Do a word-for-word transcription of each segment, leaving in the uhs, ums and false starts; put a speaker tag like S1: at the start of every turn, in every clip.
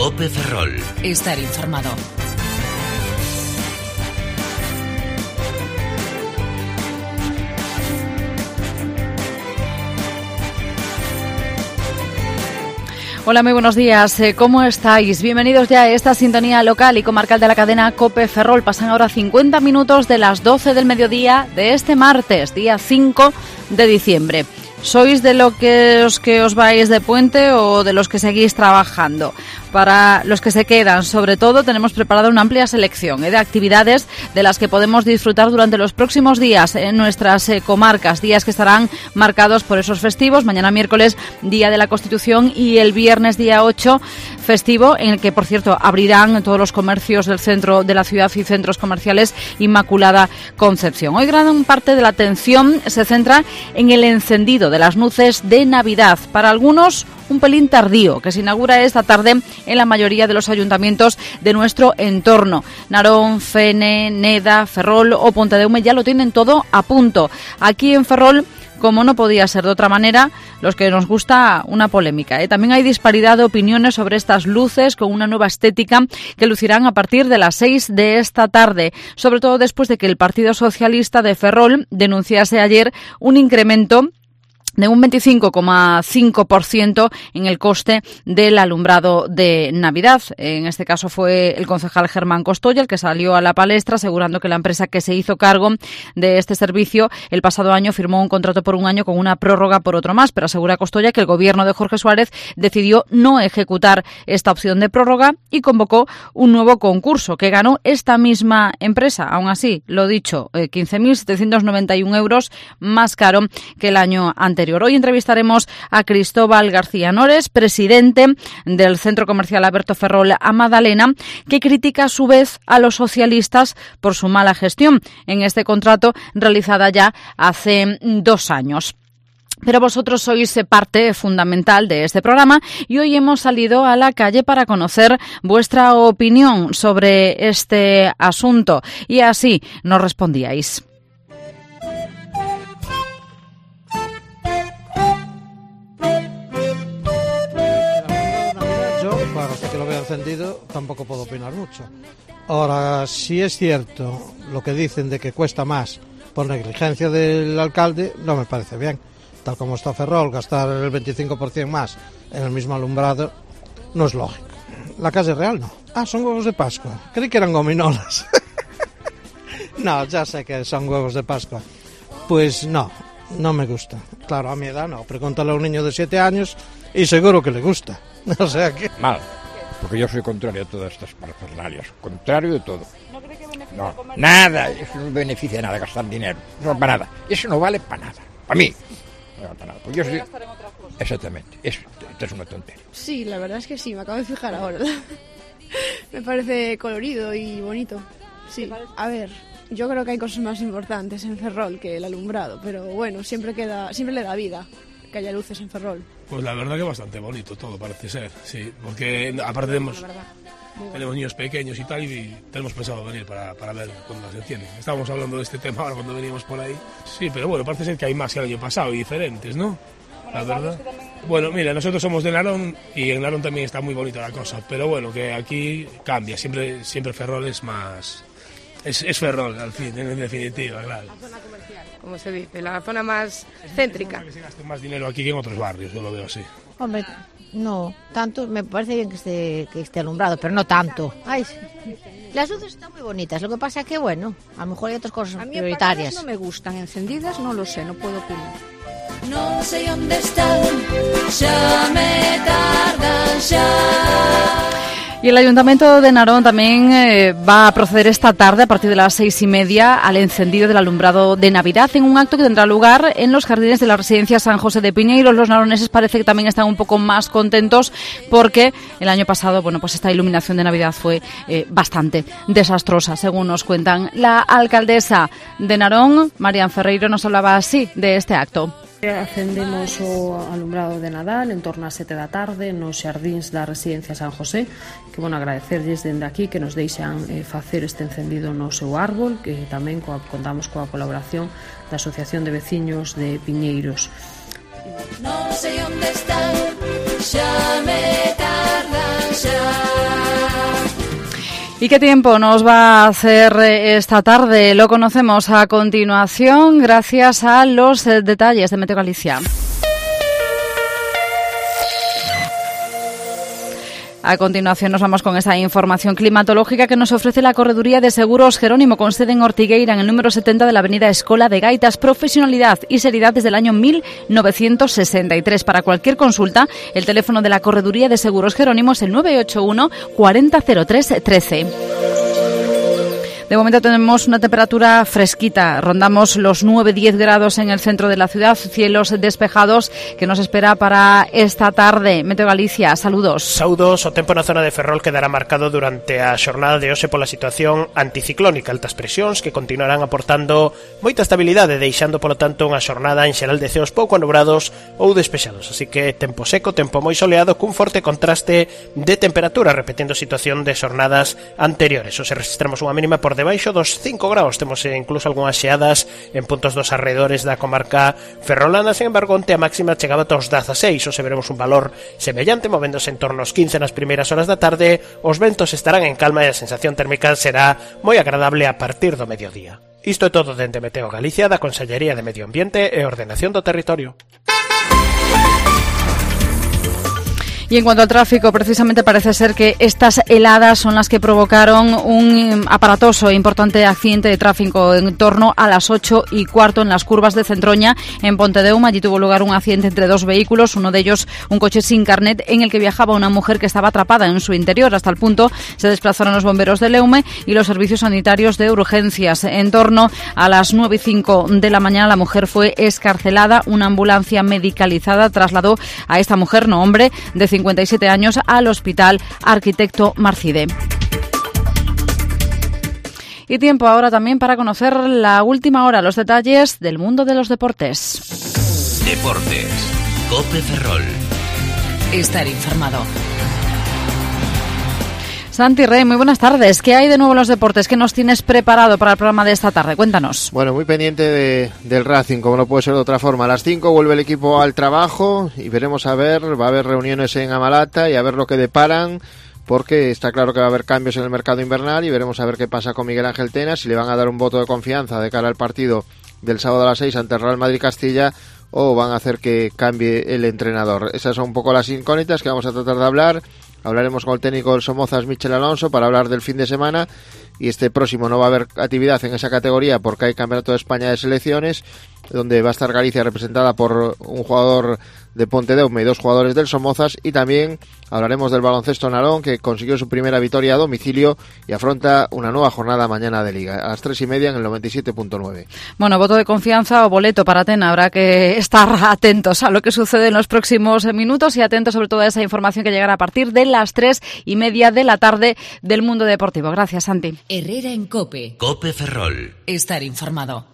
S1: COPE Ferrol.
S2: Estar informado. Hola, muy buenos días. ¿Cómo estáis? Bienvenidos ya a esta sintonía local y comarcal de la cadena COPE Ferrol. Pasan ahora cincuenta minutos de las doce del mediodía de este martes, día cinco de diciembre. ¿Sois de los que os, que os vais de puente o de los que seguís trabajando? Para los que se quedan, sobre todo, tenemos preparada una amplia selección ¿eh? de actividades de las que podemos disfrutar durante los próximos días en nuestras eh, comarcas, días que estarán marcados por esos festivos. Mañana miércoles, Día de la Constitución, y el viernes, día ocho, festivo, en el que, por cierto, abrirán todos los comercios del centro de la ciudad y centros comerciales Inmaculada Concepción. Hoy gran parte de la atención se centra en el encendido de las luces de Navidad. Para algunos, un pelín tardío, que se inaugura esta tarde en la mayoría de los ayuntamientos de nuestro entorno. Narón, Fene, Neda, Ferrol o Pontedeume ya lo tienen todo a punto. Aquí en Ferrol, como no podía ser de otra manera, los que nos gusta una polémica. ¿eh? También hay disparidad de opiniones sobre estas luces con una nueva estética que lucirán a partir de las seis de esta tarde, sobre todo después de que el Partido Socialista de Ferrol denunciase ayer un incremento de un veinticinco coma cinco por ciento en el coste del alumbrado de Navidad. En este caso fue el concejal Germán Costoya el que salió a la palestra asegurando que la empresa que se hizo cargo de este servicio el pasado año firmó un contrato por un año con una prórroga por otro más, pero asegura Costoya que el gobierno de Jorge Suárez decidió no ejecutar esta opción de prórroga y convocó un nuevo concurso que ganó esta misma empresa. Aún así, lo dicho, quince mil setecientos noventa y uno euros más caro que el año anterior. Hoy entrevistaremos a Cristóbal García Nores, presidente del Centro Comercial Alberto Ferrol a Madalena, que critica a su vez a los socialistas por su mala gestión en este contrato realizada ya hace dos años. Pero vosotros sois parte fundamental de este programa y hoy hemos salido a la calle para conocer vuestra opinión sobre este asunto y así nos respondíais.
S3: Hasta que lo vea encendido tampoco puedo opinar mucho. Ahora, si es cierto lo que dicen de que cuesta más por negligencia del alcalde, no me parece bien. Tal como está Ferrol, gastar el veinticinco por ciento más en el mismo alumbrado no es lógico. La calle real no. Ah, son huevos de Pascua. Creí que eran gominolas. No, ya sé que son huevos de Pascua. Pues no, no me gusta. Claro, a mi edad no. Pregúntale a un niño de siete años y seguro que le gusta. O sea que...
S4: Mal, porque yo soy contrario a todas estas parafernalias, contrario de todo.
S2: ¿No cree que beneficia
S4: No,
S2: al comercio?
S4: nada, eso no beneficia nada, gastar dinero, no para nada, eso no vale para nada, para mí, no vale para nada, porque yo soy...
S2: gastar en otras cosas.
S4: Exactamente, eso, esto es una tontería.
S5: Sí, la verdad es que sí, me acabo de fijar ahora. Me parece colorido y bonito. Sí, a ver, yo creo que hay cosas más importantes en Ferrol que el alumbrado, pero bueno, siempre queda, siempre le da vida que haya luces en Ferrol.
S6: Pues la verdad que bastante bonito todo parece ser, sí, porque aparte tenemos,
S5: La verdad, muy bueno.
S6: tenemos niños pequeños y tal y tenemos pensado venir para, para ver cuando se encienden. Estábamos hablando de este tema ahora cuando veníamos por ahí. Sí, pero bueno, parece ser que hay más que el año pasado y diferentes, ¿no? La verdad. Bueno, mira, nosotros somos de Narón y en Narón también está muy bonita la cosa, pero bueno, que aquí cambia, siempre, siempre Ferrol es más... Es, es Ferrol, al fin, en definitiva, claro.
S7: La zona comercial, como se dice, la zona más céntrica.
S6: Que se gaste más dinero aquí que en otros barrios, yo lo veo así.
S8: Hombre, no, tanto, me parece bien que esté, que esté alumbrado, pero no tanto. Ay, sí. Las luces están muy bonitas, lo que pasa es que, bueno, a lo mejor hay otras cosas
S7: A mí
S8: prioritarias.
S7: apagadas no me gustan, encendidas no lo sé, no puedo opinar.
S9: Non sei onde están, xa me tardan xa.
S2: Y el Ayuntamiento de Narón también eh, va a proceder esta tarde, a partir de las seis y media, al encendido del alumbrado de Navidad en un acto que tendrá lugar en los jardines de la residencia San José de Piñeiros. Los naroneses parece que también están un poco más contentos porque el año pasado, bueno, pues esta iluminación de Navidad fue eh, bastante desastrosa, según nos cuentan. La alcaldesa de Narón, Marian Ferreiro, nos hablaba así de este acto.
S10: Acendemos o alumbrado de Nadal en torno a sete da tarde nos xardíns da residencia San José, que bueno, agradecerlles dende aquí que nos deixan eh, facer este encendido no seu árbol, que tamén coa, contamos coa colaboración da Asociación de Veciños de Piñeiros.
S9: Non sei onde están, xa me tardan xa.
S2: ¿Y qué tiempo nos va a hacer esta tarde? Lo conocemos a continuación gracias a los detalles de Meteo Galicia. A continuación nos vamos con esa información climatológica que nos ofrece la Correduría de Seguros Jerónimo, con sede en Ortigueira, en el número setenta de la avenida Escola de Gaitas. Profesionalidad y seriedad desde el año mil novecientos sesenta y tres. Para cualquier consulta, el teléfono de la Correduría de Seguros Jerónimo es el nueve ocho uno cuarenta cero tres trece. De momento tenemos una temperatura fresquita, rondamos los nueve a diez grados en el centro de la ciudad, cielos despejados que nos espera para esta tarde. Meteo Galicia, saludos.
S1: Saúdos, o tempo na zona de Ferrol quedará marcado durante a xornada de hoxe pola situación anticiclónica, altas presións que continuarán aportando moita estabilidade, deixando polo tanto unha xornada en xeral de ceos pouco nubrados ou despexados, así que tempo seco, tempo moi soleado cun forte contraste de temperatura, repetindo situación de xornadas anteriores. Hoxe registramos unha mínima por debaixo dos cinco graus, temos incluso algunhas xeadas en puntos dos arredores da comarca ferrolana. Sen embargo, onte a máxima chegaba ata os dezaseis, ou se veremos un valor semellante, movéndose en torno aos quince nas primeiras horas da tarde. Os ventos estarán en calma e a sensación térmica será moi agradable a partir do mediodía. Isto é todo dende Meteo Galicia, da Consellería de Medio Ambiente e Ordenación do Territorio.
S2: Y en cuanto al tráfico, precisamente parece ser que estas heladas son las que provocaron un aparatoso e importante accidente de tráfico en torno a las ocho y cuarto en las curvas de Centroña, en Pontedeuma. Allí tuvo lugar un accidente entre dos vehículos, uno de ellos un coche sin carnet en el que viajaba una mujer que estaba atrapada en su interior. Hasta el punto se desplazaron los bomberos de Leume y los servicios sanitarios de urgencias. En torno a las nueve y cinco de la mañana la mujer fue excarcelada. Una ambulancia medicalizada trasladó a esta mujer, no hombre, de cincuenta y siete años, al Hospital Arquitecto Marcide. Y tiempo ahora también para conocer la última hora, los detalles del mundo de los deportes.
S11: Deportes. COPE Ferrol.
S9: Estar informado.
S2: Santi Rey, muy buenas tardes. ¿Qué hay de nuevo en los deportes? ¿Qué nos tienes preparado para el programa de esta tarde? Cuéntanos.
S12: Bueno, muy pendiente de, del Racing, como no puede ser de otra forma. A las cinco vuelve el equipo al trabajo y veremos a ver, va a haber reuniones en Amalata y a ver lo que deparan, porque está claro que va a haber cambios en el mercado invernal y veremos a ver qué pasa con Miguel Ángel Tena, si le van a dar un voto de confianza de cara al partido del sábado a las seis ante el Real Madrid Castilla, o van a hacer que cambie el entrenador. Esas son un poco las incógnitas que vamos a tratar de hablar. Hablaremos con el técnico del Somozas, Michel Alonso, para hablar del fin de semana, y este próximo no va a haber actividad en esa categoría porque hay Campeonato de España de Selecciones, donde va a estar Galicia representada por un jugador de Pontedeume y dos jugadores del Somozas, y también hablaremos del baloncesto Narón, que consiguió su primera victoria a domicilio y afronta una nueva jornada mañana de Liga, a las tres y media en el noventa y siete punto nueve.
S2: Bueno, voto de confianza o boleto para Tena, habrá que estar atentos a lo que sucede en los próximos minutos y atentos sobre todo a esa información que llegará a partir de las tres y media de la tarde del mundo deportivo. Gracias, Santi.
S9: Herrera en COPE.
S11: COPE Ferrol.
S9: Estar informado.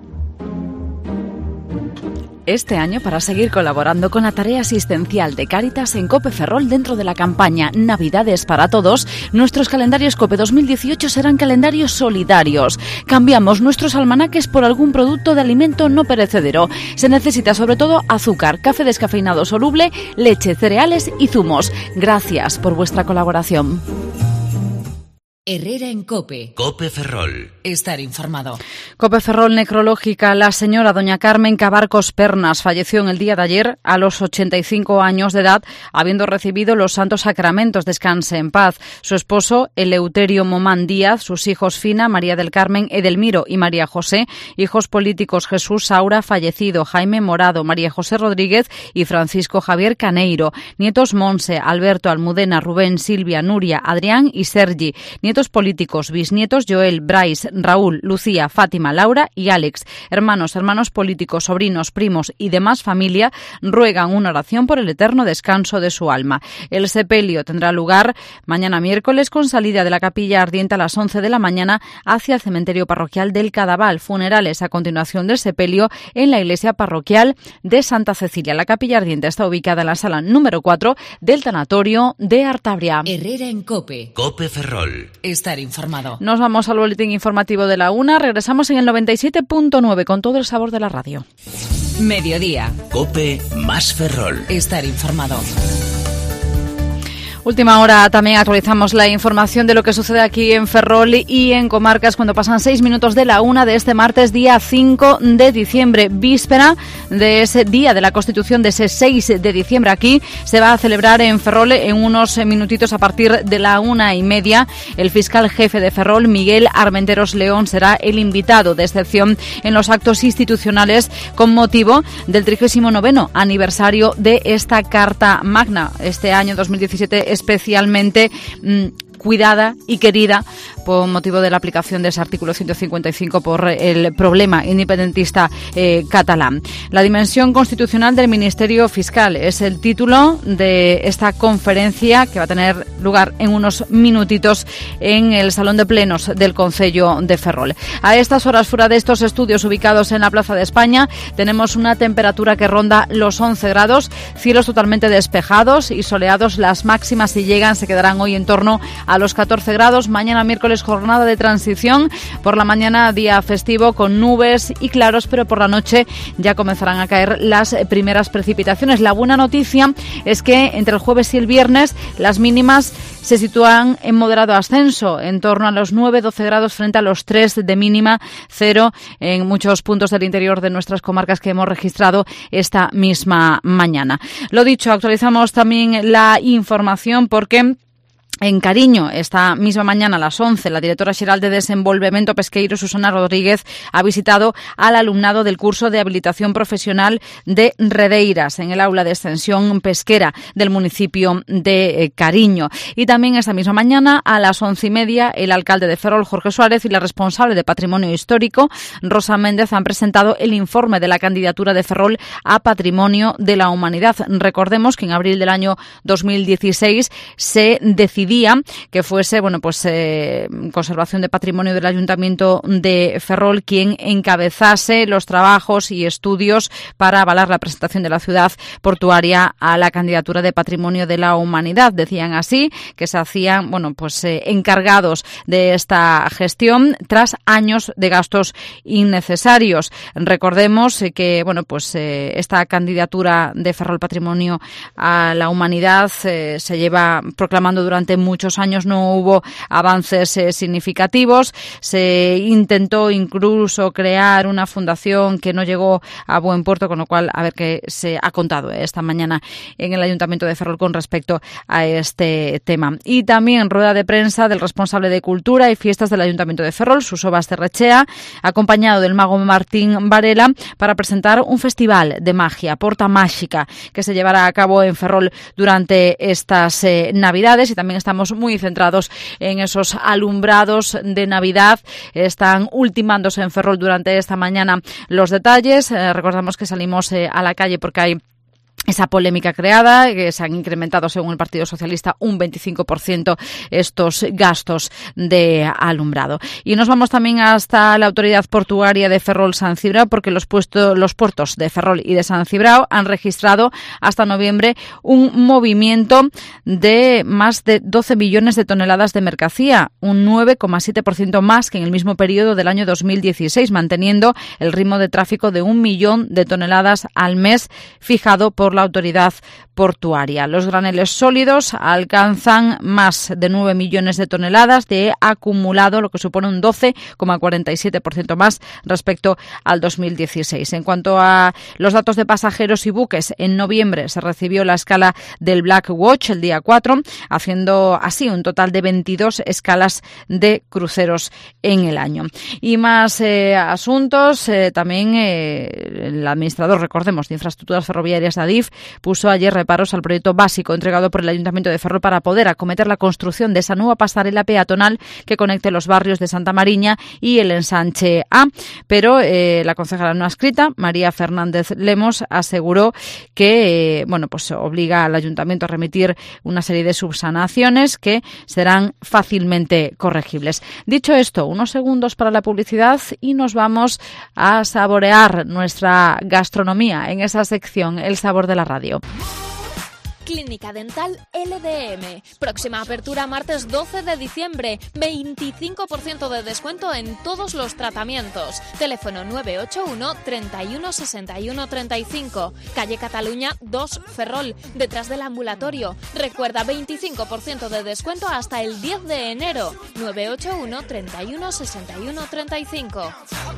S2: Este año, para seguir colaborando con la tarea asistencial de Cáritas en COPE Ferrol dentro de la campaña Navidades para Todos, nuestros calendarios COPE dos mil dieciocho serán calendarios solidarios. Cambiamos nuestros almanaques por algún producto de alimento no perecedero. Se necesita sobre todo azúcar, café descafeinado soluble, leche, cereales y zumos. Gracias por vuestra colaboración.
S9: Herrera en COPE.
S11: COPE Ferrol.
S9: Estar informado.
S2: COPE Ferrol necrológica. La señora doña Carmen Cabarcos Pernas falleció en el día de ayer a los ochenta y cinco años de edad, habiendo recibido los santos sacramentos. Descanse en paz. Su esposo, Eleuterio Momán Díaz, sus hijos Fina, María del Carmen, Edelmiro y María José, hijos políticos Jesús Saura, fallecido, Jaime Morado, María José Rodríguez y Francisco Javier Caneiro, nietos Monse, Alberto, Almudena, Rubén, Silvia, Nuria, Adrián y Sergi, nietos políticos, bisnietos Joel, Bryce, Raúl, Lucía, Fátima, Laura y Alex, hermanos, hermanos políticos, sobrinos, primos y demás familia, ruegan una oración por el eterno descanso de su alma. El sepelio tendrá lugar mañana miércoles con salida de la capilla ardiente a las once de la mañana hacia el cementerio parroquial del Cadaval. Funerales a continuación del sepelio en la iglesia parroquial de Santa Cecilia. La capilla ardiente está ubicada en la sala número cuatro del tanatorio de Artabria.
S9: Herrera en COPE.
S11: COPE Ferrol.
S9: Estar informado.
S2: Nos vamos al boletín informativo de la una. Regresamos en el noventa y siete punto nueve con todo el sabor de la radio.
S9: Mediodía.
S11: COPE más Ferrol.
S9: Estar informado.
S2: Última hora, también actualizamos la información de lo que sucede aquí en Ferrol y en comarcas cuando pasan seis minutos de la una de este martes, día cinco de diciembre, víspera de ese día de la Constitución, de ese seis de diciembre. Aquí se va a celebrar en Ferrol en unos minutitos a partir de la una y media. El fiscal jefe de Ferrol, Miguel Armenteros León, será el invitado de excepción en los actos institucionales con motivo del trigésimo noveno aniversario de esta Carta Magna. Este año dos mil diecisiete especialmente mmm, cuidada y querida por motivo de la aplicación de ese artículo ciento cincuenta y cinco por el problema independentista eh, catalán. La dimensión constitucional del Ministerio Fiscal es el título de esta conferencia que va a tener lugar en unos minutitos en el Salón de Plenos del Concello de Ferrol. A estas horas, fuera de estos estudios ubicados en la Plaza de España, tenemos una temperatura que ronda los once grados, cielos totalmente despejados y soleados. Las máximas, si llegan, se quedarán hoy en torno a los catorce grados. Mañana miércoles, jornada de transición. Por la mañana, día festivo con nubes y claros, pero por la noche ya comenzarán a caer las primeras precipitaciones. La buena noticia es que entre el jueves y el viernes las mínimas se sitúan en moderado ascenso, en torno a los nueve doce grados frente a los tres de mínima, cero en muchos puntos del interior de nuestras comarcas que hemos registrado esta misma mañana. Lo dicho, actualizamos también la información porque en Cariño, esta misma mañana a las once, la directora xeral de Desenvolvemento Pesqueiro, Susana Rodríguez, ha visitado al alumnado del curso de habilitación profesional de Redeiras en el aula de extensión pesquera del municipio de Cariño. Y también esta misma mañana a las once y media, el alcalde de Ferrol, Jorge Suárez, y la responsable de Patrimonio Histórico, Rosa Méndez, han presentado el informe de la candidatura de Ferrol a Patrimonio de la Humanidad. Recordemos que en abril del año dos mil dieciséis se decidió que fuese, bueno, pues eh, Conservación de Patrimonio del Ayuntamiento de Ferrol quien encabezase los trabajos y estudios para avalar la presentación de la ciudad portuaria a la candidatura de Patrimonio de la Humanidad. Decían así que se hacían, bueno, pues eh, encargados de esta gestión tras años de gastos innecesarios. Recordemos eh, que, bueno, pues eh, esta candidatura de Ferrol Patrimonio a la Humanidad eh, se lleva proclamando durante muchos años. No hubo avances eh, significativos. Se intentó incluso crear una fundación que no llegó a buen puerto, con lo cual a ver qué se ha contado eh, esta mañana en el Ayuntamiento de Ferrol con respecto a este tema. Y también rueda de prensa del responsable de Cultura y Fiestas del Ayuntamiento de Ferrol, Suso Basterrechea, acompañado del mago Martín Varela, para presentar un festival de magia, Porta Mágica, que se llevará a cabo en Ferrol durante estas eh, Navidades. Y también está Estamos muy centrados en esos alumbrados de Navidad. Están ultimándose en Ferrol durante esta mañana los detalles. Eh, recordamos que salimos eh, a la calle porque hay esa polémica creada, que se han incrementado, según el Partido Socialista, un veinticinco por ciento estos gastos de alumbrado. Y nos vamos también hasta la Autoridad Portuaria de Ferrol-San Cibrao, porque los, puestos, los puertos de Ferrol y de San Cibrao han registrado hasta noviembre un movimiento de más de doce millones de toneladas de mercancía, un nueve coma siete por ciento más que en el mismo periodo del año dos mil dieciséis, manteniendo el ritmo de tráfico de un millón de toneladas al mes fijado por la Autoridad Portuaria. Los graneles sólidos alcanzan más de nueve millones de toneladas de acumulado, lo que supone un doce coma cuarenta y siete por ciento más respecto al dos mil dieciséis. En cuanto a los datos de pasajeros y buques, en noviembre se recibió la escala del Black Watch el día cuatro, haciendo así un total de veintidós escalas de cruceros en el año. Y más eh, asuntos, eh, también eh, el administrador, recordemos, de Infraestructuras Ferroviarias de Adif, puso ayer reparos al proyecto básico entregado por el Ayuntamiento de Ferrol para poder acometer la construcción de esa nueva pasarela peatonal que conecte los barrios de Santa Mariña y el ensanche A. Pero eh, la concejala no adscrita, María Fernández Lemos, aseguró que eh, bueno, pues obliga al Ayuntamiento a remitir una serie de subsanaciones que serán fácilmente corregibles. Dicho esto, unos segundos para la publicidad y nos vamos a saborear nuestra gastronomía en esa sección El Sabor de la Radio.
S13: Clínica Dental L D M. Próxima apertura martes doce de diciembre. veinticinco por ciento de descuento en todos los tratamientos. Teléfono nueve ocho uno, treinta y uno, sesenta y uno, treinta y cinco. Calle Cataluña dos, Ferrol, detrás del ambulatorio. Recuerda, veinticinco por ciento de descuento hasta el diez de enero. nueve ocho uno, treinta y uno, sesenta y uno, treinta y cinco.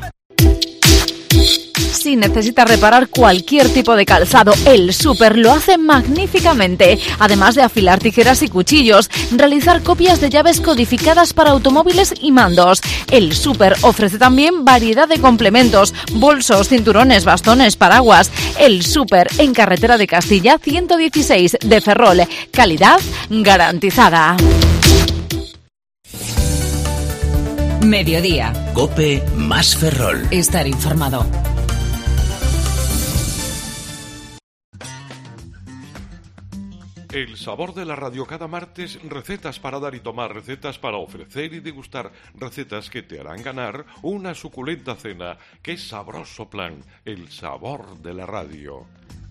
S2: Si necesitas reparar cualquier tipo de calzado, El Súper lo hace magníficamente. Además de afilar tijeras y cuchillos, realizar copias de llaves codificadas para automóviles y mandos. El Súper ofrece también variedad de complementos, bolsos, cinturones, bastones, paraguas. El Súper, en Carretera de Castilla ciento dieciséis de Ferrol. Calidad garantizada.
S9: Mediodía.
S11: COPE más Ferrol.
S9: Estar informado.
S14: El sabor de la radio cada martes, recetas para dar y tomar, recetas para ofrecer y degustar, recetas que te harán ganar una suculenta cena. ¡Qué sabroso plan! El sabor de la radio.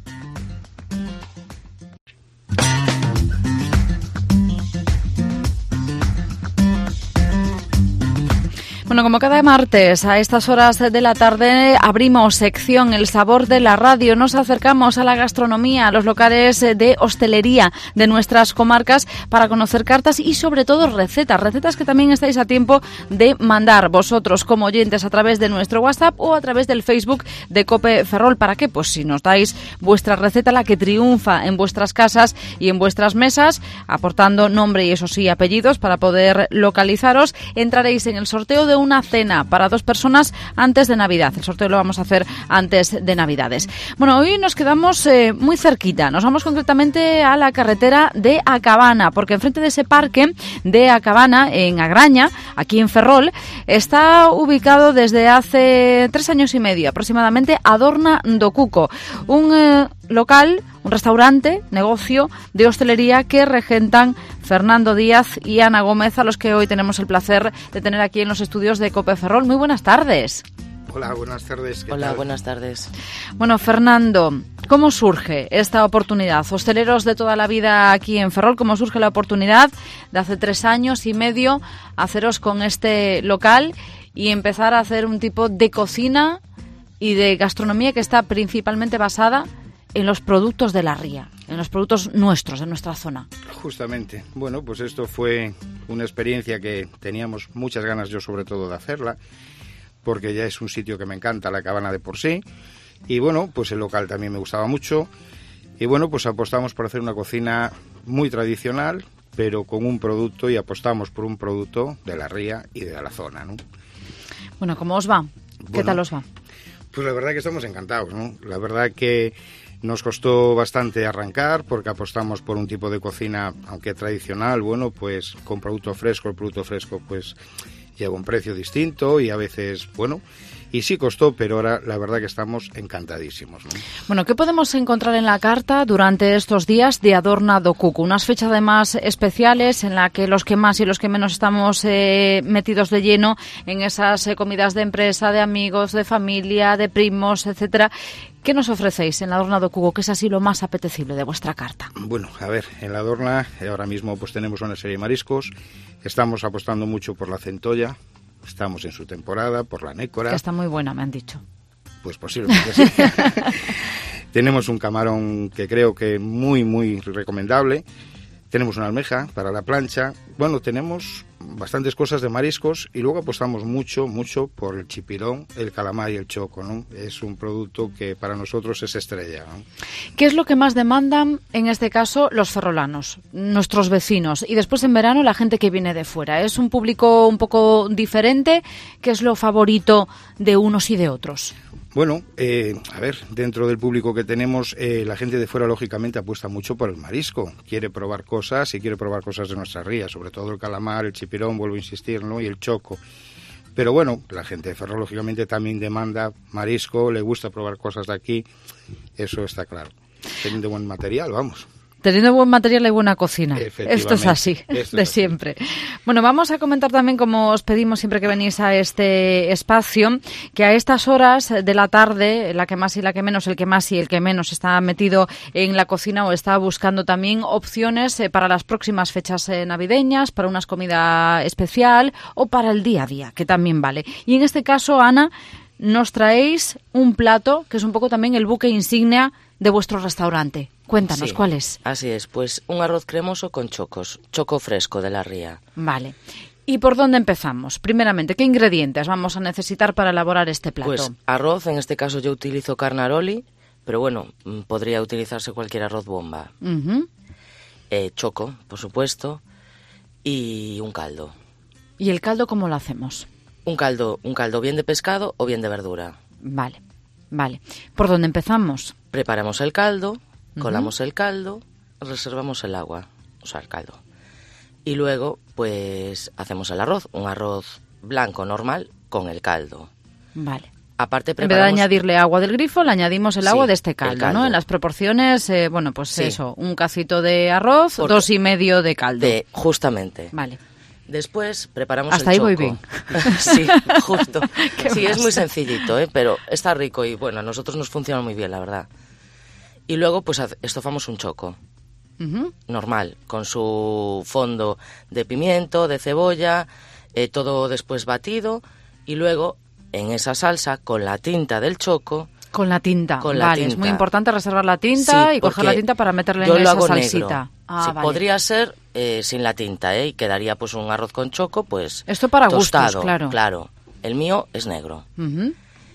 S2: Bueno, como cada martes a estas horas de la tarde abrimos sección El Sabor de la Radio. Nos acercamos a la gastronomía, a los locales de hostelería de nuestras comarcas para conocer cartas y sobre todo recetas. Recetas que también estáis a tiempo de mandar vosotros como oyentes a través de nuestro WhatsApp o a través del Facebook de COPE Ferrol. ¿Para qué? Pues si nos dais vuestra receta, la que triunfa en vuestras casas y en vuestras mesas, aportando nombre y eso sí, apellidos para poder localizaros, entraréis en el sorteo de una cena para dos personas antes de Navidad. El sorteo lo vamos a hacer antes de Navidades. Bueno, hoy nos quedamos eh, muy cerquita. Nos vamos concretamente a la carretera de Acabana, porque enfrente de ese parque de Acabana, en Agraña, aquí en Ferrol, está ubicado desde hace tres años y medio aproximadamente Adorna do Cuco, un eh, local, un restaurante, negocio de hostelería que regentan Fernando Díaz y Ana Gómez, a los que hoy tenemos el placer de tener aquí en los estudios de COPE Ferrol. Muy buenas tardes.
S15: Hola, buenas tardes. ¿Qué
S16: Hola,
S15: tal?
S16: buenas tardes.
S2: Bueno, Fernando, ¿cómo surge esta oportunidad? Hosteleros de toda la vida aquí en Ferrol, ¿cómo surge la oportunidad de hace tres años y medio haceros con este local y empezar a hacer un tipo de cocina y de gastronomía que está principalmente basada en los productos de la ría, en los productos nuestros, de nuestra zona?
S15: Justamente. Bueno, pues esto fue una experiencia que teníamos muchas ganas, yo sobre todo, de hacerla, porque ya es un sitio que me encanta, la Cabana de por sí, y bueno, pues el local también me gustaba mucho, y bueno, pues apostamos por hacer una cocina muy tradicional, pero con un producto, y apostamos por un producto de la ría y de la zona, ¿no?
S2: Bueno, ¿cómo os va? ¿Qué
S15: Bueno,
S2: tal os va?
S15: Pues la verdad que estamos encantados, ¿no? La verdad que nos costó bastante arrancar porque apostamos por un tipo de cocina, aunque tradicional, bueno, pues con producto fresco. El producto fresco pues lleva un precio distinto y a veces, bueno, y sí costó, pero ahora la verdad que estamos encantadísimos, ¿no?
S2: Bueno, ¿qué podemos encontrar en la carta durante estos días de Adorna do Cuco? Unas fechas además especiales en la que los que más y los que menos estamos eh, metidos de lleno en esas eh, comidas de empresa, de amigos, de familia, de primos, etcétera. ¿Qué nos ofrecéis en la Adorna do Cuco, que es así lo más apetecible de vuestra carta?
S15: Bueno, a ver, en la Adorna ahora mismo pues tenemos una serie de mariscos. Estamos apostando mucho por la centolla. Estamos en su temporada, por la nécora.
S2: Que está muy buena, me han dicho.
S15: Pues posiblemente sí. Tenemos un camarón que creo que muy, muy recomendable. Tenemos una almeja para la plancha. Bueno, tenemos bastantes cosas de mariscos y luego apostamos mucho, mucho por el chipirón, el calamar y el choco, ¿no? Es un producto que para nosotros es estrella, ¿no?
S2: ¿Qué es lo que más demandan, en este caso, los ferrolanos, nuestros vecinos? Y después en verano la gente que viene de fuera. ¿Es un público un poco diferente? ¿Qué es lo favorito de unos y de otros?
S15: Bueno, eh, a ver, dentro del público que tenemos, eh, la gente de fuera lógicamente apuesta mucho por el marisco. Quiere probar cosas y quiere probar cosas de nuestra ría, sobre todo el calamar, el chipirón, vuelvo a insistir, ¿no? Y el choco. Pero bueno, la gente de Ferrol lógicamente también demanda marisco, le gusta probar cosas de aquí, eso está claro. Teniendo buen material, vamos.
S2: Teniendo buen material y buena cocina. Esto es así,
S15: Esto
S2: de
S15: es así.
S2: siempre. Bueno, vamos a comentar también, como os pedimos siempre que venís a este espacio, que a estas horas de la tarde, la que más y la que menos, el que más y el que menos está metido en la cocina o está buscando también opciones eh, para las próximas fechas eh, navideñas, para una comida especial o para el día a día, que también vale. Y en este caso, Ana, nos traéis un plato que es un poco también el buque insignia de vuestro restaurante. Cuéntanos,
S16: Sí,
S2: ¿cuál es?
S16: Así es, pues un arroz cremoso con chocos, choco fresco de la ría.
S2: Vale. ¿Y por dónde empezamos? Primeramente, ¿qué ingredientes vamos a necesitar para elaborar este plato?
S16: Pues arroz, en este caso yo utilizo carnaroli, pero bueno, mm, podría utilizarse cualquier arroz bomba.
S2: Ujú.
S16: Eh, choco, por supuesto, y un caldo.
S2: ¿Y el caldo cómo lo hacemos?
S16: Un caldo, un caldo bien de pescado o bien de verdura.
S2: Vale, vale. ¿Por dónde empezamos?
S16: Preparamos el caldo,
S2: Ujú.
S16: colamos el caldo, reservamos el agua, o sea, el caldo. Y luego, pues, hacemos el arroz, un arroz blanco normal con el caldo.
S2: Vale.
S16: Aparte
S2: En vez de
S16: preparamos...
S2: añadirle agua del grifo, le añadimos el
S16: Sí,
S2: agua de este
S16: el
S2: caldo,
S16: caldo.
S2: ¿no? En las proporciones, eh, bueno, pues
S16: Sí.
S2: eso, un cacito de arroz,
S16: Porque-
S2: dos y medio de caldo.
S16: De, justamente.
S2: Vale.
S16: Después preparamos
S2: Hasta
S16: el
S2: ahí
S16: choco.
S2: voy bien.
S16: Sí, justo.
S2: ¿Qué
S16: Sí, es
S2: más?
S16: muy sencillito, ¿eh? Pero está rico y bueno, a nosotros nos funciona muy bien, la verdad. Y luego pues haz- estofamos un choco,
S2: Ujú.
S16: normal, con su fondo de pimiento, de cebolla, eh, todo después batido. Y luego en esa salsa, con la tinta del choco...
S2: Con la tinta,
S16: Con la
S2: vale. Es
S16: tinta.
S2: muy importante reservar la tinta
S16: Sí,
S2: y coger la
S16: porque
S2: tinta para meterle
S16: yo
S2: en
S16: lo
S2: esa
S16: hago
S2: salsita.
S16: negro.
S2: Ah,
S16: Sí,
S2: vale.
S16: podría ser eh, sin la tinta, ¿eh? Y quedaría pues un arroz con choco, pues
S2: Esto para gustos,
S16: tostado,
S2: claro.
S16: Claro. El mío es negro.
S2: Ujú.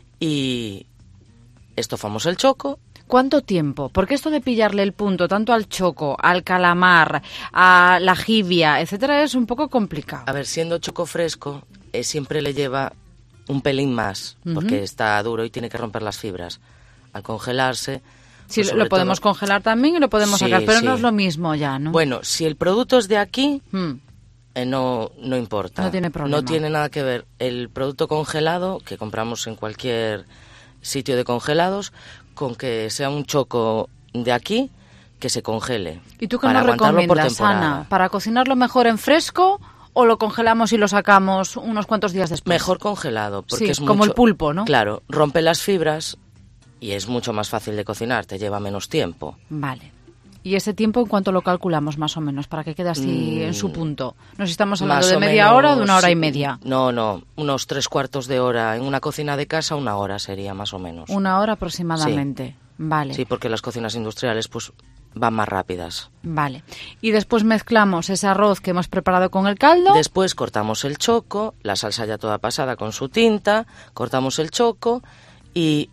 S16: Y estofamos el choco.
S2: ¿Cuánto tiempo? Porque esto de pillarle el punto tanto al choco, al calamar, a la jibia, etcétera, es un poco complicado.
S16: A ver, siendo choco fresco, eh, siempre le lleva un pelín más,
S2: Ujú.
S16: porque está duro y tiene que romper las fibras. Al congelarse...
S2: Sí,
S16: pues,
S2: lo
S16: sobre
S2: podemos
S16: todo-
S2: congelar también y lo podemos
S16: Sí,
S2: sacar, pero no
S16: sí.
S2: es lo mismo ya, ¿no?
S16: Bueno, si el producto es de aquí,
S2: Mm.
S16: eh, no, no importa.
S2: No tiene problema.
S16: No tiene nada que ver el producto congelado que compramos en cualquier sitio de congelados con que sea un choco de aquí que se congele.
S2: ¿Y tú qué
S16: para
S2: nos
S16: aguantarlo por
S2: recomiendas,
S16: temporada.
S2: Ana? ¿Para cocinarlo mejor en fresco o lo congelamos y lo sacamos unos cuantos días después?
S16: Mejor congelado, porque
S2: Sí,
S16: es
S2: como
S16: mucho-
S2: el pulpo, ¿no?
S16: Claro, rompe las fibras y es mucho más fácil de cocinar, te lleva menos tiempo.
S2: Vale. ¿Y ese tiempo en cuánto lo calculamos más o menos para que quede así
S16: Mm,
S2: en su punto? ¿Nos estamos hablando
S16: Más
S2: de
S16: o
S2: media
S16: menos,
S2: hora o de una hora y
S16: sí.
S2: media?
S16: No, no, unos tres cuartos de hora. En una cocina de casa, una hora sería más o menos.
S2: Una hora aproximadamente. Vale.
S16: Sí, porque las cocinas industriales pues van más rápidas.
S2: Vale. Y después mezclamos ese arroz que hemos preparado con el caldo.
S16: Después cortamos el choco, la salsa ya toda pasada con su tinta, cortamos el choco y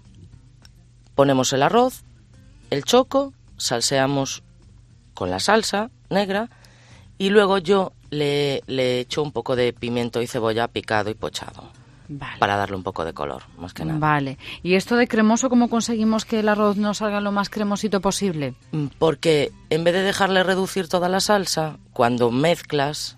S16: ponemos el arroz, el choco, salseamos con la salsa negra y luego yo le, le echo un poco de pimiento y cebolla picado y pochado.
S2: Vale.
S16: Para darle un poco de color, más que nada.
S2: Vale. ¿Y esto de cremoso, cómo conseguimos que el arroz nos salga lo más cremosito posible?
S16: Mm, Porque en vez de dejarle reducir toda la salsa, cuando mezclas,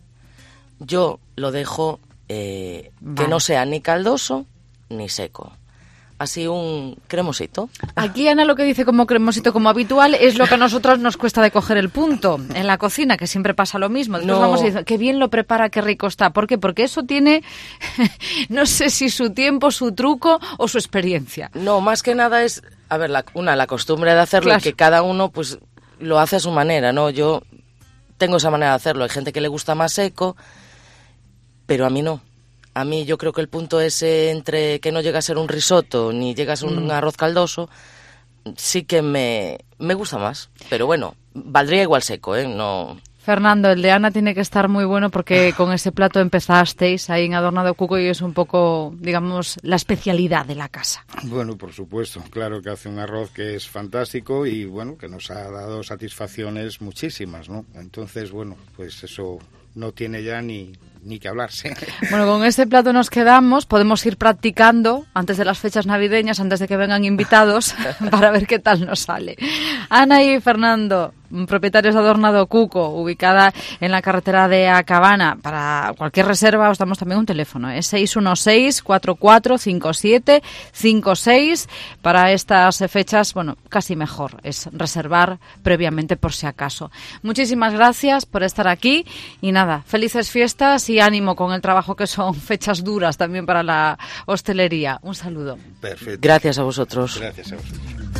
S16: yo lo dejo eh, que
S2: Vale.
S16: no sea ni caldoso ni seco. Así un cremosito.
S2: Aquí Ana lo que dice como cremosito, como habitual, es lo que a nosotros nos cuesta de coger el punto en la cocina, que siempre pasa lo mismo. Después
S16: No.
S2: vamos y decimos, qué bien lo prepara, qué rico está. ¿Por qué? Porque eso tiene, no sé si su tiempo, su truco o su experiencia.
S16: No, más que nada es, a ver, la, una, la costumbre de hacerlo
S2: Claro.
S16: y que cada uno pues lo hace a su manera, ¿no? Yo tengo esa manera de hacerlo. Hay gente que le gusta más seco, pero a mí no. A mí yo creo que el punto es eh, entre que no llega a ser un risotto ni llega a ser un
S2: Mm.
S16: arroz caldoso, sí que me, me gusta más. Pero bueno, valdría igual seco, ¿eh? No...
S2: Fernando, el de Ana tiene que estar muy bueno porque con ese plato empezasteis ahí en Adornado Cuco y es un poco, digamos, la especialidad de la casa.
S15: Bueno, por supuesto, claro que hace un arroz que es fantástico y bueno, que nos ha dado satisfacciones muchísimas, ¿no? Entonces, bueno, pues eso no tiene ya ni, ni que hablarse.
S2: Bueno, con este plato nos quedamos, podemos ir practicando antes de las fechas navideñas, antes de que vengan invitados, para ver qué tal nos sale. Ana y Fernando, propietarios de Adornado Cuco, ubicada en la carretera de Acabana. Para cualquier reserva os damos también un teléfono, es seis uno seis, cuatro cuatro cinco siete cinco seis. Para estas fechas, bueno, casi mejor es reservar previamente por si acaso. Muchísimas gracias por estar aquí y nada, felices fiestas y ánimo con el trabajo, que son fechas duras también para la hostelería. Un saludo.
S15: Perfecto.
S16: Gracias a vosotros.
S15: Gracias a vosotros.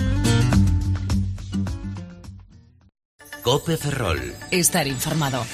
S11: Cope Ferrol.
S9: Estar informado.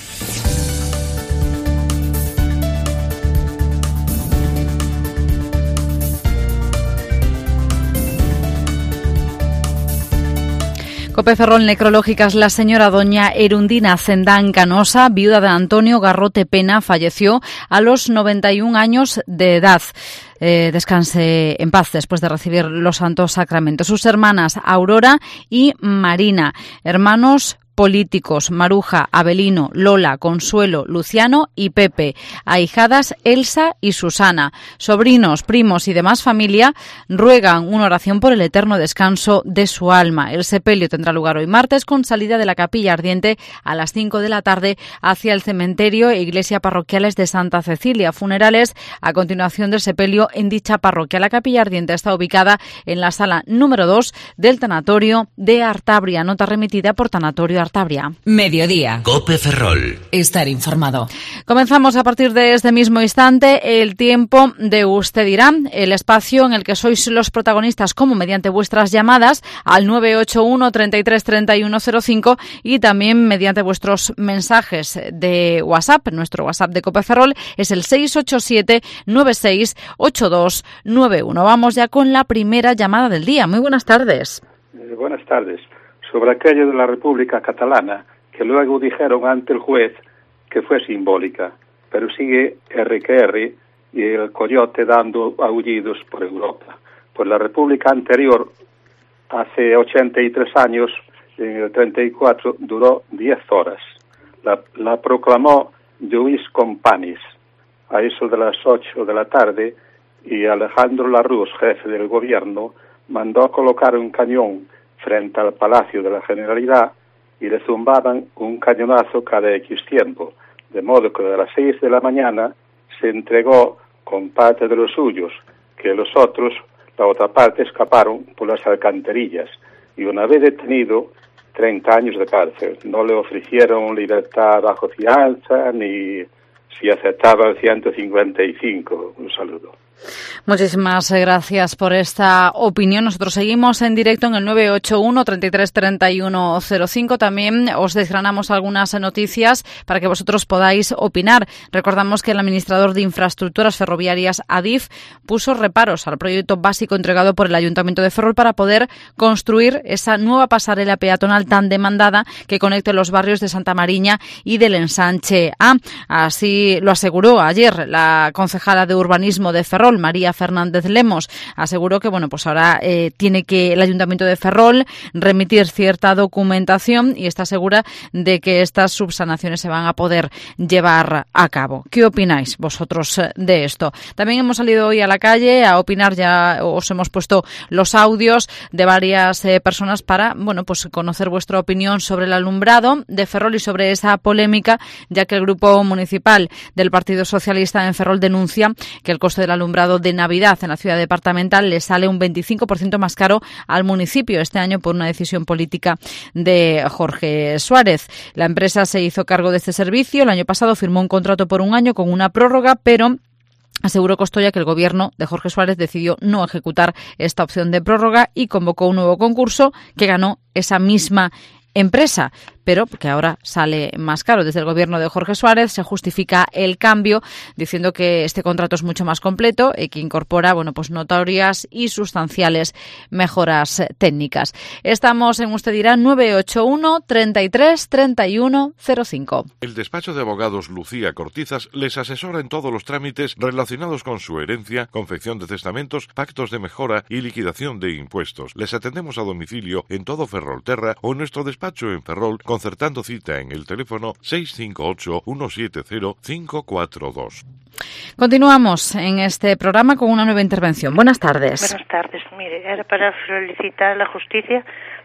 S2: Cope Ferrol, necrológicas. La señora doña Erundina Cendán Canosa, viuda de Antonio Garrote Pena, falleció a los noventa y un años de edad. Eh, descanse en paz después de recibir los santos sacramentos. Sus hermanas Aurora y Marina, hermanos políticos, Maruja, Abelino, Lola, Consuelo, Luciano y Pepe, ahijadas Elsa y Susana, sobrinos, primos y demás familia ruegan una oración por el eterno descanso de su alma. El sepelio tendrá lugar hoy martes, con salida de la capilla ardiente a las cinco de la tarde hacia el cementerio e iglesia parroquiales de Santa Cecilia. Funerales a continuación del sepelio en dicha parroquia. La capilla ardiente está ubicada en la sala número dos del tanatorio de Artabria, nota remitida por Tanatorio Artabria.
S9: Mediodía.
S11: Cope Ferrol.
S9: Estar informado.
S2: Comenzamos a partir de este mismo instante el tiempo de Usted Dirá, el espacio en el que sois los protagonistas, como mediante vuestras llamadas al nueve ocho uno, treinta y tres, treinta y uno cero cinco y también mediante vuestros mensajes de WhatsApp. Nuestro WhatsApp de Cope Ferrol es el seis ocho siete, nueve seis ocho dos nueve uno. Vamos ya con la primera llamada del día. Muy buenas tardes.
S17: Eh, buenas tardes. Sobre aquello de la República Catalana, que luego dijeron ante el juez que fue simbólica, pero sigue erre que erre y el coyote dando aullidos por Europa. Pues la República anterior, hace ochenta y tres años, en el treinta y cuatro, duró diez horas. La, la proclamó Lluís Companys a eso de las ocho de la tarde, y Alejandro Larroux, jefe del gobierno, mandó colocar un cañón frente al Palacio de la Generalidad y le zumbaban un cañonazo cada X tiempo, de modo que de las seis de la mañana se entregó con parte de los suyos, que los otros, la otra parte, escaparon por las alcantarillas, y una vez detenido, treinta años de cárcel. No le ofrecieron libertad bajo fianza, ni si aceptaba el ciento cincuenta y cinco. Un saludo.
S2: Muchísimas gracias por esta opinión. Nosotros seguimos en directo en el nueve ocho uno, treinta y tres, treinta y uno cero cinco. También os desgranamos algunas noticias para que vosotros podáis opinar. Recordamos que el administrador de Infraestructuras Ferroviarias, Adif, puso reparos al proyecto básico entregado por el Ayuntamiento de Ferrol para poder construir esa nueva pasarela peatonal tan demandada que conecte los barrios de Santa Mariña y del Ensanche A. Así lo aseguró ayer la concejala de Urbanismo de Ferrol, María Fernández Lemos. Aseguró que bueno, pues ahora eh, tiene que el Ayuntamiento de Ferrol remitir cierta documentación y está segura de que estas subsanaciones se van a poder llevar a cabo. ¿Qué opináis vosotros de esto? También hemos salido hoy a la calle a opinar, ya os hemos puesto los audios de varias eh, personas para bueno, pues conocer vuestra opinión sobre el alumbrado de Ferrol y sobre esa polémica, ya que el grupo municipal del Partido Socialista en Ferrol denuncia que el coste del alumbrado de Navidad en la ciudad departamental le sale un veinticinco por ciento más caro al municipio este año por una decisión política de Jorge Suárez. La empresa se hizo cargo de este servicio. El año pasado firmó un contrato por un año con una prórroga, pero aseguró Costoya que el gobierno de Jorge Suárez decidió no ejecutar esta opción de prórroga y convocó un nuevo concurso que ganó esa misma empresa, pero que ahora sale más caro. Desde el gobierno de Jorge Suárez se justifica el cambio diciendo que este contrato es mucho más completo y que incorpora bueno, pues notorias y sustanciales mejoras técnicas. Estamos en Usted Dirá nueve ocho uno, treinta y tres, treinta y uno cero cinco.
S14: El despacho de abogados Lucía Cortizas les asesora en todos los trámites relacionados con su herencia, confección de testamentos, pactos de mejora y liquidación de impuestos. Les atendemos a domicilio en todo Ferrolterra o en nuestro despacho en Ferrol, concertando cita en el teléfono seis cinco ocho, uno siete cero, cinco cuatro dos.
S2: Continuamos en este programa con una nueva intervención. Buenas tardes.
S18: Buenas tardes. Mire, era para felicitar a la justicia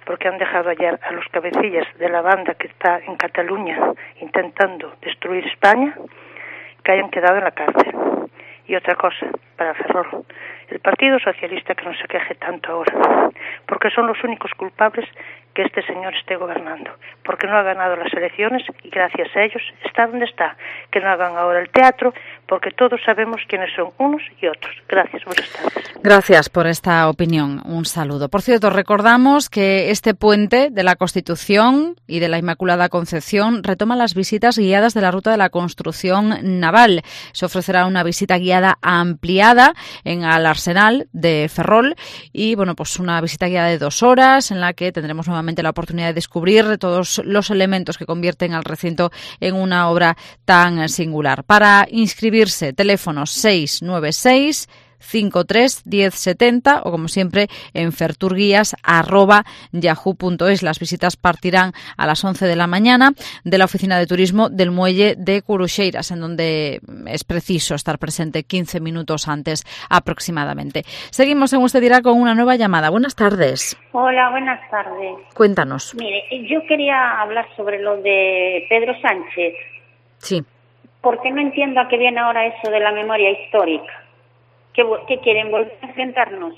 S18: porque han dejado ayer a los cabecillas de la banda que está en Cataluña intentando destruir España, que hayan quedado en la cárcel. Y otra cosa, para Ferrol, el Partido Socialista que no se queje tanto ahora, porque son los únicos culpables que este señor esté gobernando, porque no ha ganado las elecciones y gracias a ellos está donde está. Que no hagan ahora el teatro, porque todos sabemos quiénes son unos y otros. Gracias, buenas tardes.
S2: Gracias por esta opinión. Un saludo. Por cierto, recordamos que este puente de la Constitución y de la Inmaculada Concepción retoma las visitas guiadas de la ruta de la construcción naval. Se ofrecerá una visita guiada ampliada en al Arsenal de Ferrol y, bueno, pues una visita guiada de dos horas en la que tendremos nuevamente la oportunidad de descubrir todos los elementos que convierten al recinto en una obra tan singular. Para inscribirse, teléfono seis nueve seis, cinco tres, diez setenta o como siempre en ferturguías arroba yahoo punto es. Las visitas partirán a las once de la mañana de la oficina de turismo del muelle de Curuxeiras, en donde es preciso estar presente quince minutos antes aproximadamente. Seguimos en Usted Dirá con una nueva llamada. Buenas tardes.
S19: Hola, buenas tardes.
S2: Cuéntanos.
S19: Mire, yo quería hablar sobre lo de Pedro Sánchez.
S2: Sí.
S19: Porque no entiendo a qué viene ahora eso de la memoria histórica. ¿Qué, qué quieren volver a enfrentarnos?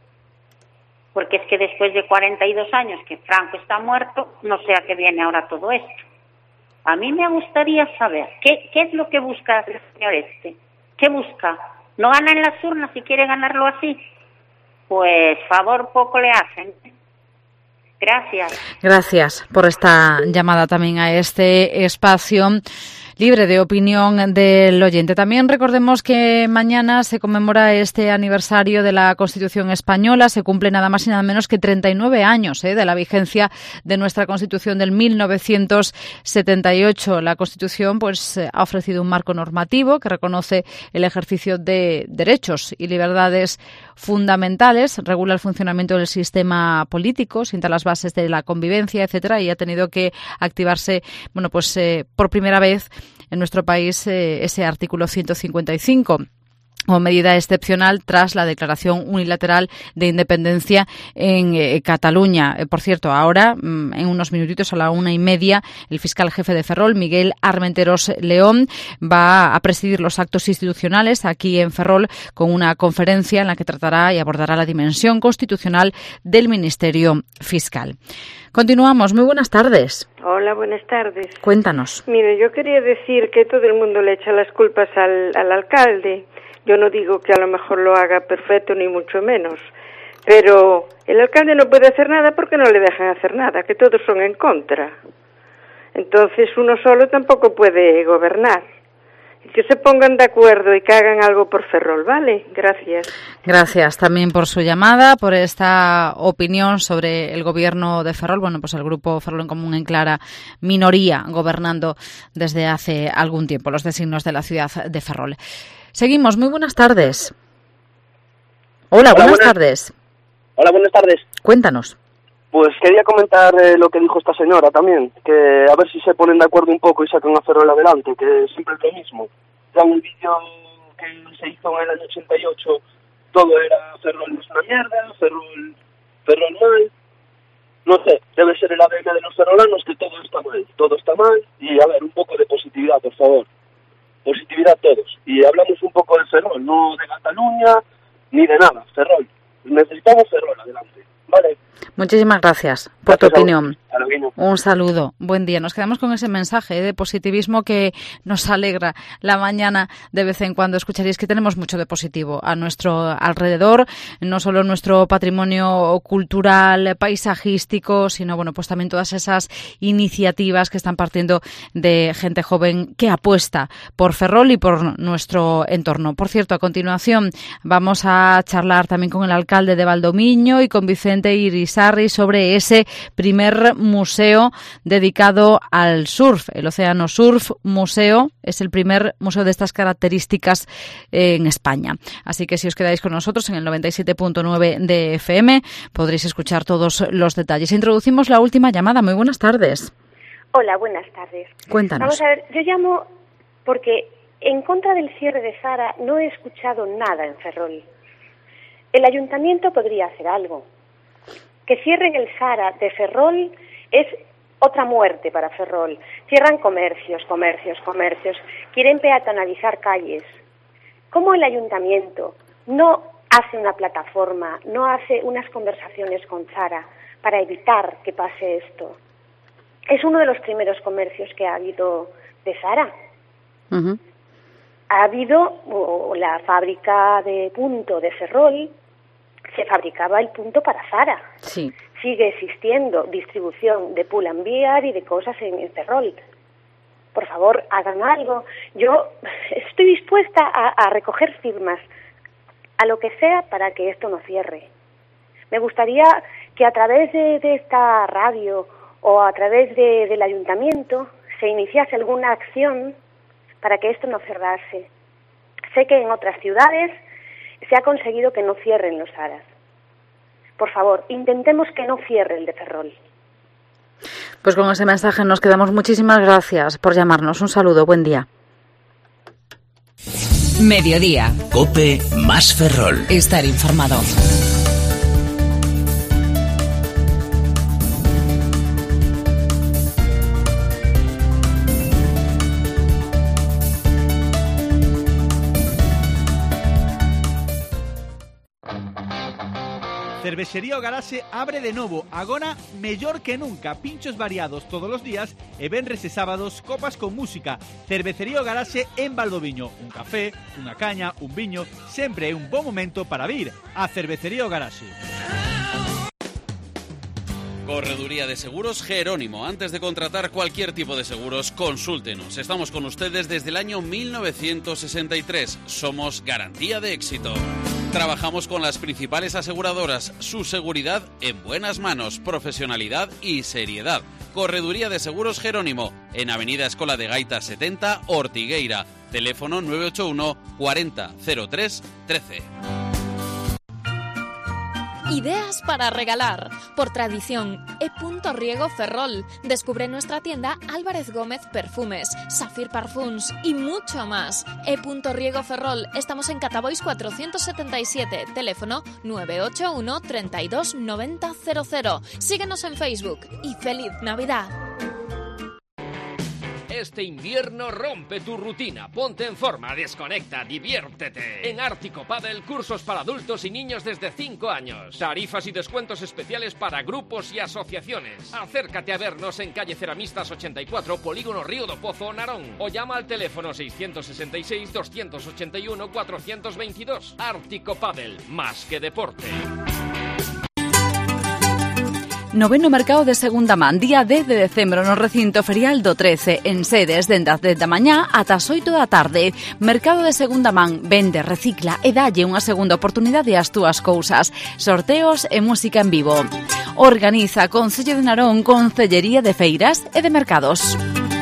S19: Porque es que después de cuarenta y dos años que Franco está muerto, no sé a qué viene ahora todo esto. A mí me gustaría saber, ¿qué, qué es lo que busca el señor este? ¿Qué busca? ¿No gana en las urnas y quiere ganarlo así? Pues favor poco le hacen. Gracias.
S2: Gracias por esta llamada también a este espacio libre de opinión del oyente. También recordemos que mañana se conmemora este aniversario de la Constitución española. Se cumple nada más y nada menos que treinta y nueve años ¿eh? de la vigencia de nuestra Constitución del mil novecientos setenta y ocho. La Constitución pues ha ofrecido un marco normativo que reconoce el ejercicio de derechos y libertades fundamentales, regula el funcionamiento del sistema político, sienta las bases de la convivencia, etcétera, y ha tenido que activarse, bueno, pues eh, por primera vez en nuestro país eh, ese artículo ciento cincuenta y cinco. Como medida excepcional tras la declaración unilateral de independencia en eh, Cataluña. Eh, por cierto, ahora, mm, en unos minutitos a la una y media, el fiscal jefe de Ferrol, Miguel Armenteros León, va a presidir los actos institucionales aquí en Ferrol con una conferencia en la que tratará y abordará la dimensión constitucional del Ministerio Fiscal. Continuamos. Muy buenas tardes.
S20: Hola, buenas tardes.
S2: Cuéntanos.
S20: Mire, yo quería decir que todo el mundo le echa las culpas al, al alcalde. Yo no digo que a lo mejor lo haga perfecto, ni mucho menos, pero el alcalde no puede hacer nada porque no le dejan hacer nada, que todos son en contra. Entonces uno solo tampoco puede gobernar. Que se pongan de acuerdo y que hagan algo por Ferrol, ¿vale? Gracias.
S2: Gracias también por su llamada, por esta opinión sobre el gobierno de Ferrol. Bueno, pues el grupo Ferrol en Común en clara minoría gobernando desde hace algún tiempo los designios de la ciudad de Ferrol. Seguimos. Muy buenas tardes. Hola, Hola buenas, buenas tardes.
S21: Hola, buenas tardes.
S2: Cuéntanos.
S21: Pues quería comentar eh, lo que dijo esta señora también, que a ver si se ponen de acuerdo un poco y sacan a Ferrol adelante, que siempre es lo mismo. Ya un vídeo que se hizo en el año ochenta y ocho, todo era Ferrol es una mierda, Ferrol, Ferrol mal. No sé, debe ser el A D N de los ferrolanos que todo está mal, todo está mal, y a ver, un poco de positividad, por favor. Positividad todos. Y hablamos un poco de Ferrol, no de Cataluña, ni de nada, Ferrol. Necesitamos Ferrol adelante, ¿vale?
S2: Muchísimas gracias por
S21: gracias
S2: tu opinión.
S21: A vos.
S2: Un saludo. Buen día. Nos quedamos con ese mensaje de positivismo que nos alegra la mañana de vez en cuando. Escucharéis que tenemos mucho de positivo a nuestro alrededor, no solo nuestro patrimonio cultural, paisajístico, sino bueno, pues también todas esas iniciativas que están partiendo de gente joven que apuesta por Ferrol y por nuestro entorno. Por cierto, a continuación vamos a charlar también con el alcalde de Valdomiño y con Vicente Irisarri sobre ese primer museo dedicado al surf. El Océano Surf Museo es el primer museo de estas características en España. Así que si os quedáis con nosotros en el noventa y siete punto nueve de F M podréis escuchar todos los detalles. Introducimos la última llamada. Muy buenas tardes.
S22: Hola, buenas tardes.
S2: Cuéntanos.
S22: Vamos a ver, yo llamo porque en contra del cierre de Zara no he escuchado nada en Ferrol. El ayuntamiento podría hacer algo. Que cierren el Zara de Ferrol es otra muerte para Ferrol. Cierran comercios, comercios, comercios. Quieren peatonalizar calles. ¿Cómo el ayuntamiento no hace una plataforma, no hace unas conversaciones con Zara para evitar que pase esto? Es uno de los primeros comercios que ha habido de Zara. Uh-huh. Ha habido oh, la fábrica de punto de Ferrol, se fabricaba el punto para Zara.
S2: Sí.
S22: Sigue existiendo distribución de Pull and Bear y de cosas en, en Ferrol. Por favor, hagan algo. Yo estoy dispuesta a, a recoger firmas, a lo que sea, para que esto no cierre. Me gustaría que a través de, de esta radio o a través de, del ayuntamiento se iniciase alguna acción para que esto no cerrase. Sé que en otras ciudades se ha conseguido que no cierren los Zaras. Por favor, intentemos que no cierre el de Ferrol.
S2: Pues con ese mensaje nos quedamos. Muchísimas gracias por llamarnos. Un saludo, buen día.
S9: Mediodía.
S11: COPE más Ferrol.
S9: Estar informado.
S3: Cervexería O Garaxe abre de novo, agora mellor que nunca. Pinchos variados todos os días e venres e sábados, copas con música. Cervecería O Garaxe en Valdoviño. Un café, unha caña, un viño, sempre é un bom momento para vir a Cervecería O Garaxe.
S4: Correduría de Seguros Jerónimo. Antes de contratar cualquier tipo de seguros, consúltenos. Estamos con ustedes desde el año mil novecientos sesenta y tres. Somos garantía de éxito. Trabajamos con las principales aseguradoras. Su seguridad en buenas manos, profesionalidad y seriedad. Correduría de Seguros Jerónimo, en Avenida Escola de Gaitas setenta, Ortigueira. Teléfono nueve ocho uno cuarenta cero tres trece.
S13: Ideas para regalar. Por tradición, E. Riego Ferrol. Descubre nuestra tienda Álvarez Gómez Perfumes, Safir Parfums y mucho más. E. Riego Ferrol. Estamos en Catabois cuatrocientos setenta y siete. Teléfono nueve ocho uno treinta y dos noventa cero cero. Síguenos en Facebook y ¡feliz Navidad!
S23: Este invierno rompe tu rutina, ponte en forma, desconecta, diviértete. En Ártico Padel, cursos para adultos y niños desde cinco años. Tarifas y descuentos especiales para grupos y asociaciones. Acércate a vernos en calle Ceramistas ochenta y cuatro, Polígono Río do Pozo, Narón. O llama al teléfono seiscientos sesenta y seis, doscientos ochenta y uno, cuatrocientos veintidós. Ártico Padel, más que deporte.
S2: Noveno mercado de segunda man, día dez de decembro no recinto ferial do trece, en sedes dende as dez da mañá ata as oito da tarde. Mercado de segunda man, vende, recicla e dalle unha segunda oportunidade ás túas cousas. Sorteos e música en vivo. Organiza Concello de Narón, Concellería de Feiras e de Mercados.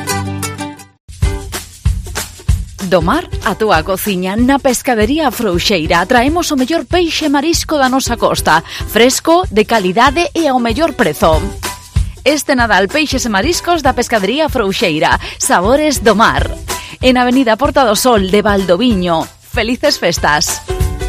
S2: Do mar a túa cociña, na Pescadería Frouxeira traemos o mellor peixe marisco da nosa costa, fresco, de calidade e ao mellor prezo. Este Nadal, peixes e mariscos da Pescadería Frouxeira, sabores do mar. En Avenida Porta do Sol de Valdoviño. Felices festas.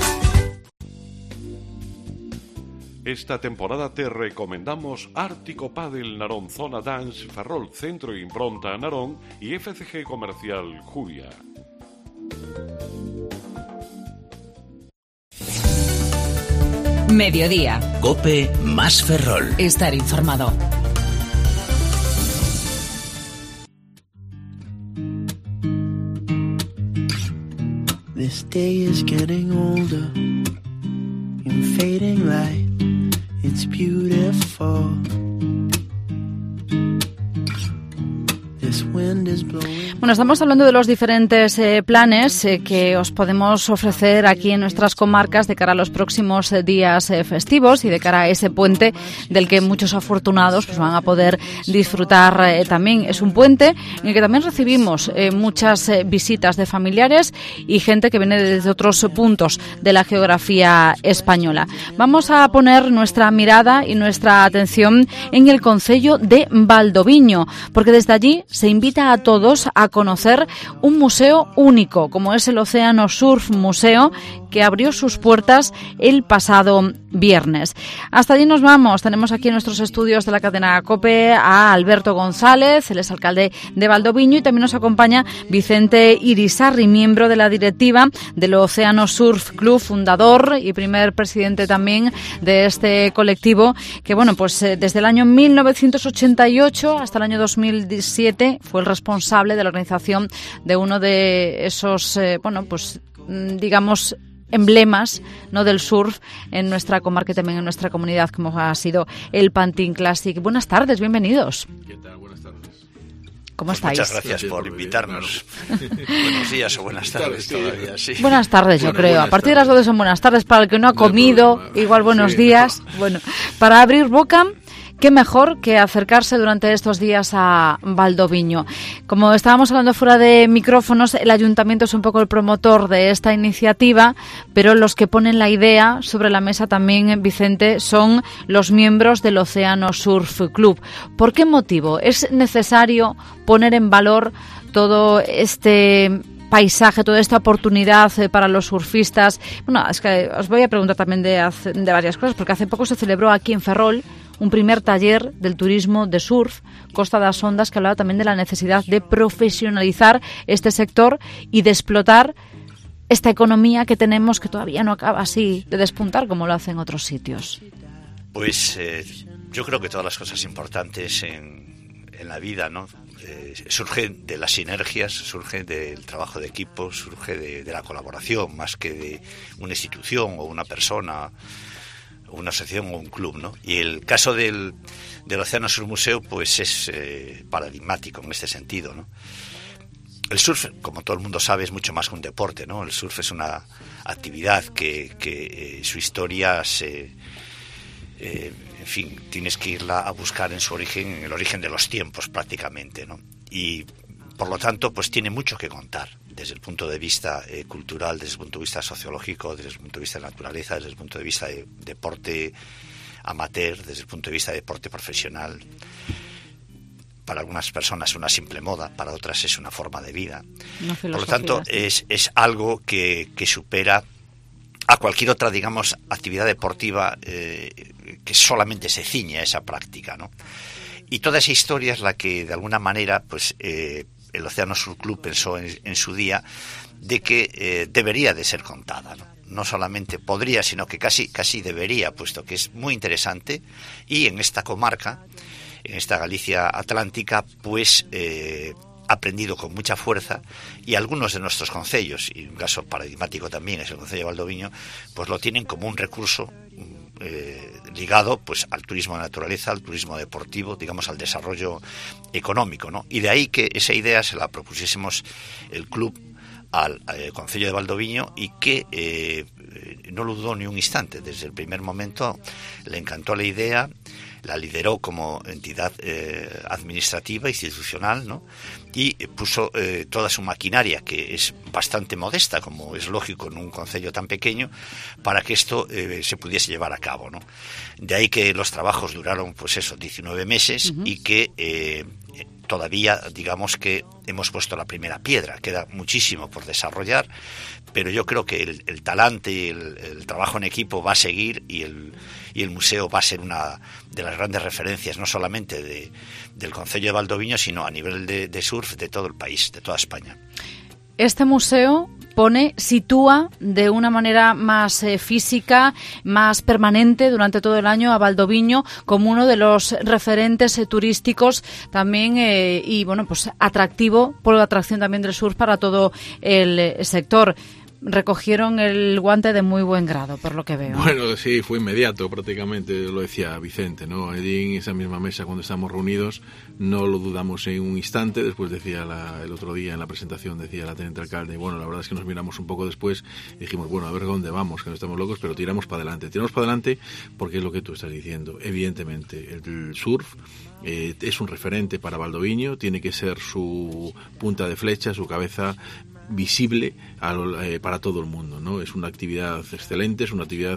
S14: Esta temporada te recomendamos Ártico Padel Narón, Zona Dance, Ferrol, Centro e Impronta Narón y F C G Comercial Julia.
S9: Mediodía.
S11: COPE más Ferrol.
S9: Estar informado.
S24: This day is getting older, in fading light, it's beautiful.
S2: Bueno, estamos hablando de los diferentes eh, planes eh, que os podemos ofrecer aquí en nuestras comarcas de cara a los próximos eh, días eh, festivos y de cara a ese puente del que muchos afortunados pues, van a poder disfrutar eh, también. Es un puente en el que también recibimos eh, muchas eh, visitas de familiares y gente que viene desde otros puntos de la geografía española. Vamos a poner nuestra mirada y nuestra atención en el concello de Valdoviño, porque desde allí se invita a todos a conocer un museo único, como es el Océano Surf Museo, que abrió sus puertas el pasado viernes. Hasta allí nos vamos. Tenemos aquí en nuestros estudios de la cadena COPE a Alberto González, el exalcalde de Valdoviño, y también nos acompaña Vicente Irisarri, miembro de la directiva del Océano Surf Club, fundador y primer presidente también de este colectivo, que bueno, pues eh, desde el año mil novecientos ochenta y ocho hasta el año dos mil siete fue el responsable de la organización de uno de esos, eh, bueno, pues digamos, emblemas, ¿no?, del surf en nuestra comarca y también en nuestra comunidad, como ha sido el Pantin Classic. Buenas tardes, bienvenidos.
S5: ¿Qué tal? Buenas tardes.
S2: ¿Cómo
S5: pues
S2: estáis?
S5: Muchas gracias por invitarnos. Buenos días o buenas tardes todavía, sí.
S2: Buenas tardes, yo
S5: bueno,
S2: creo. A partir de las doce son buenas tardes. Para el que no ha
S5: no
S2: comido, igual buenos
S5: sí,
S2: días.
S5: No.
S2: Bueno, para abrir boca, qué mejor que acercarse durante estos días a Valdoviño. Como estábamos hablando fuera de micrófonos, el ayuntamiento es un poco el promotor de esta iniciativa, pero los que ponen la idea sobre la mesa también, Vicente, son los miembros del Océano Surf Club. ¿Por qué motivo es necesario poner en valor todo este paisaje, toda esta oportunidad eh, para los surfistas? Bueno, es que os voy a preguntar también de, hace, de varias cosas, porque hace poco se celebró aquí en Ferrol un primer taller del turismo de surf, Costa das Ondas, que hablaba también de la necesidad de profesionalizar este sector y de explotar esta economía que tenemos, que todavía no acaba así de despuntar como lo hacen otros sitios.
S5: Pues eh, yo creo que todas las cosas importantes en, en la vida, ¿no?, eh, surgen de las sinergias, surgen del trabajo de equipo, surge de, de la colaboración, más que de una institución o una persona, una asociación o un club, ¿no? Y el caso del, del Océano Surf Museo pues es eh, paradigmático en este sentido, ¿no? El surf, como todo el mundo sabe, es mucho más que un deporte, ¿no? El surf es una actividad que, que eh, su historia se... Eh, en fin, tienes que irla a buscar en su origen, en el origen de los tiempos prácticamente, ¿no? Y por lo tanto, pues tiene mucho que contar desde el punto de vista eh, cultural, desde el punto de vista sociológico, desde el punto de vista de naturaleza, desde el punto de vista de deporte amateur, desde el punto de vista de deporte profesional. Para algunas personas es una simple moda, para otras es una forma de vida. Por lo tanto, es, es algo que, que supera a cualquier otra, digamos, actividad deportiva eh, que solamente se ciñe a esa práctica, ¿no? Y toda esa historia es la que, de alguna manera, pues eh, el Océano Surf Club pensó en, en su día de que eh, debería de ser contada, ¿no? No solamente podría, sino que casi, casi debería, puesto que es muy interesante y en esta comarca, en esta Galicia atlántica, pues eh, ha aprendido con mucha fuerza, y algunos de nuestros concellos, y un caso paradigmático también es el concello de Valdoviño, pues lo tienen como un recurso eh, ligado pues al turismo de naturaleza, al turismo deportivo, digamos al desarrollo económico, ¿no? Y de ahí que esa idea se la propusiésemos el club al eh, concello de Valdoviño, y que eh, no lo dudó ni un instante. Desde el primer momento le encantó la idea, la lideró como entidad eh, administrativa, institucional, ¿no? Y puso eh, toda su maquinaria, que es bastante modesta, como es lógico en un concello tan pequeño, para que esto eh, se pudiese llevar a cabo, ¿no? De ahí que los trabajos duraron, pues eso, diecinueve meses, uh-huh. y que eh, todavía, digamos que hemos puesto la primera piedra. Queda muchísimo por desarrollar, pero yo creo que el, el talante y el, el trabajo en equipo va a seguir, y el, y el museo va a ser una de las grandes referencias, no solamente de, del concello de Valdoviño, sino a nivel de, de surf de todo el país, de toda España.
S2: Este museo pone, sitúa de una manera más eh, física, más permanente durante todo el año a Valdoviño como uno de los referentes eh, turísticos también eh, y bueno, pues atractivo, por la atracción también del surf para todo el eh, sector. Recogieron el guante de muy buen grado, por lo que veo.
S5: Bueno, sí, fue inmediato prácticamente, lo decía Vicente, ¿no? Allí en esa misma mesa, cuando estamos reunidos, no lo dudamos en un instante. Después decía la, el otro día en la presentación, decía la teniente alcalde, y bueno, la verdad es que nos miramos un poco después y dijimos, bueno, a ver dónde vamos, que no estamos locos, pero tiramos para adelante. Tiramos para adelante porque es lo que tú estás diciendo. Evidentemente, el surf eh, es un referente para Valdoviño, tiene que ser su punta de flecha, su cabeza visible a lo, eh, para todo el mundo, ¿no? Es una actividad excelente, es una actividad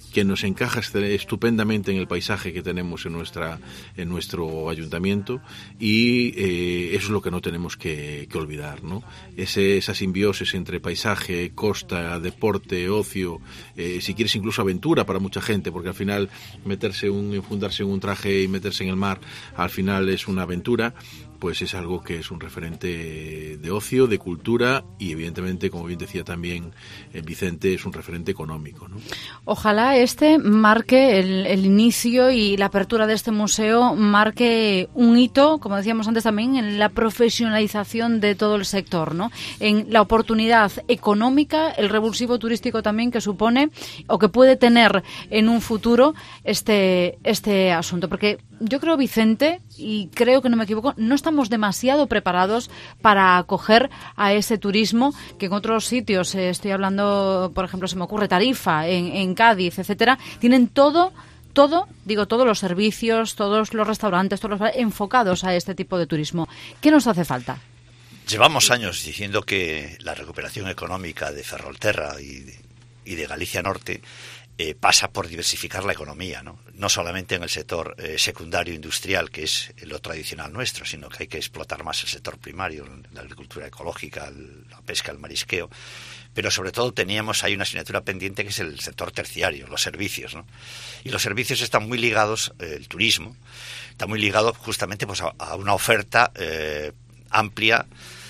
S6: que nos encaja estupendamente en el paisaje que tenemos en nuestra en nuestro ayuntamiento, y eh, eso es lo que no tenemos que, que olvidar, ¿no? Ese, esa simbiosis entre paisaje, costa, deporte, ocio, eh, si quieres incluso aventura para mucha gente, porque al final meterse un, enfundarse en un traje y meterse en el mar, al final es una aventura, pues es algo que es un referente de ocio, de cultura, y evidentemente, como bien decía también eh, Vicente, es un referente económico, ¿no?
S2: Ojalá este marque el, el inicio y la apertura de este museo marque un hito, como decíamos antes también, en la profesionalización de todo el sector, ¿no? En la oportunidad económica, el revulsivo turístico también que supone o que puede tener en un futuro este, este asunto, porque yo creo, Vicente, y creo que no me equivoco, no estamos demasiado preparados para acoger a ese turismo que en otros sitios, eh, estoy hablando, por ejemplo, se me ocurre Tarifa, en, en Cádiz, etcétera, tienen todo, todo, digo, todos los servicios, todos los restaurantes, todos los enfocados a este tipo de turismo. ¿Qué nos hace falta?
S5: Llevamos años diciendo que la recuperación económica de Ferrolterra y de, y de Galicia Norte Eh, pasa por diversificar la economía, ¿no? No solamente en el sector eh, secundario industrial, que es lo tradicional nuestro, sino que hay que explotar más el sector primario, la agricultura ecológica, el, la pesca, el marisqueo, pero sobre todo teníamos ahí una asignatura pendiente que es el sector terciario, los servicios, ¿no? Y los servicios están muy ligados, eh, el turismo, está muy ligado justamente pues a, a una oferta eh, amplia,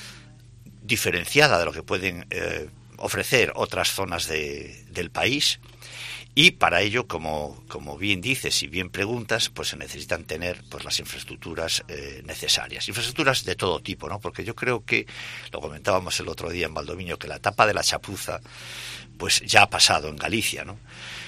S5: diferenciada de lo que pueden eh, ofrecer otras zonas de, del país. Y para ello, como, como bien dices y bien preguntas, pues se necesitan tener pues las infraestructuras eh, necesarias. Infraestructuras de todo tipo, ¿no? Porque yo creo que, lo comentábamos el otro día en Valdoviño, que la etapa de la chapuza pues ya ha pasado en Galicia, ¿no?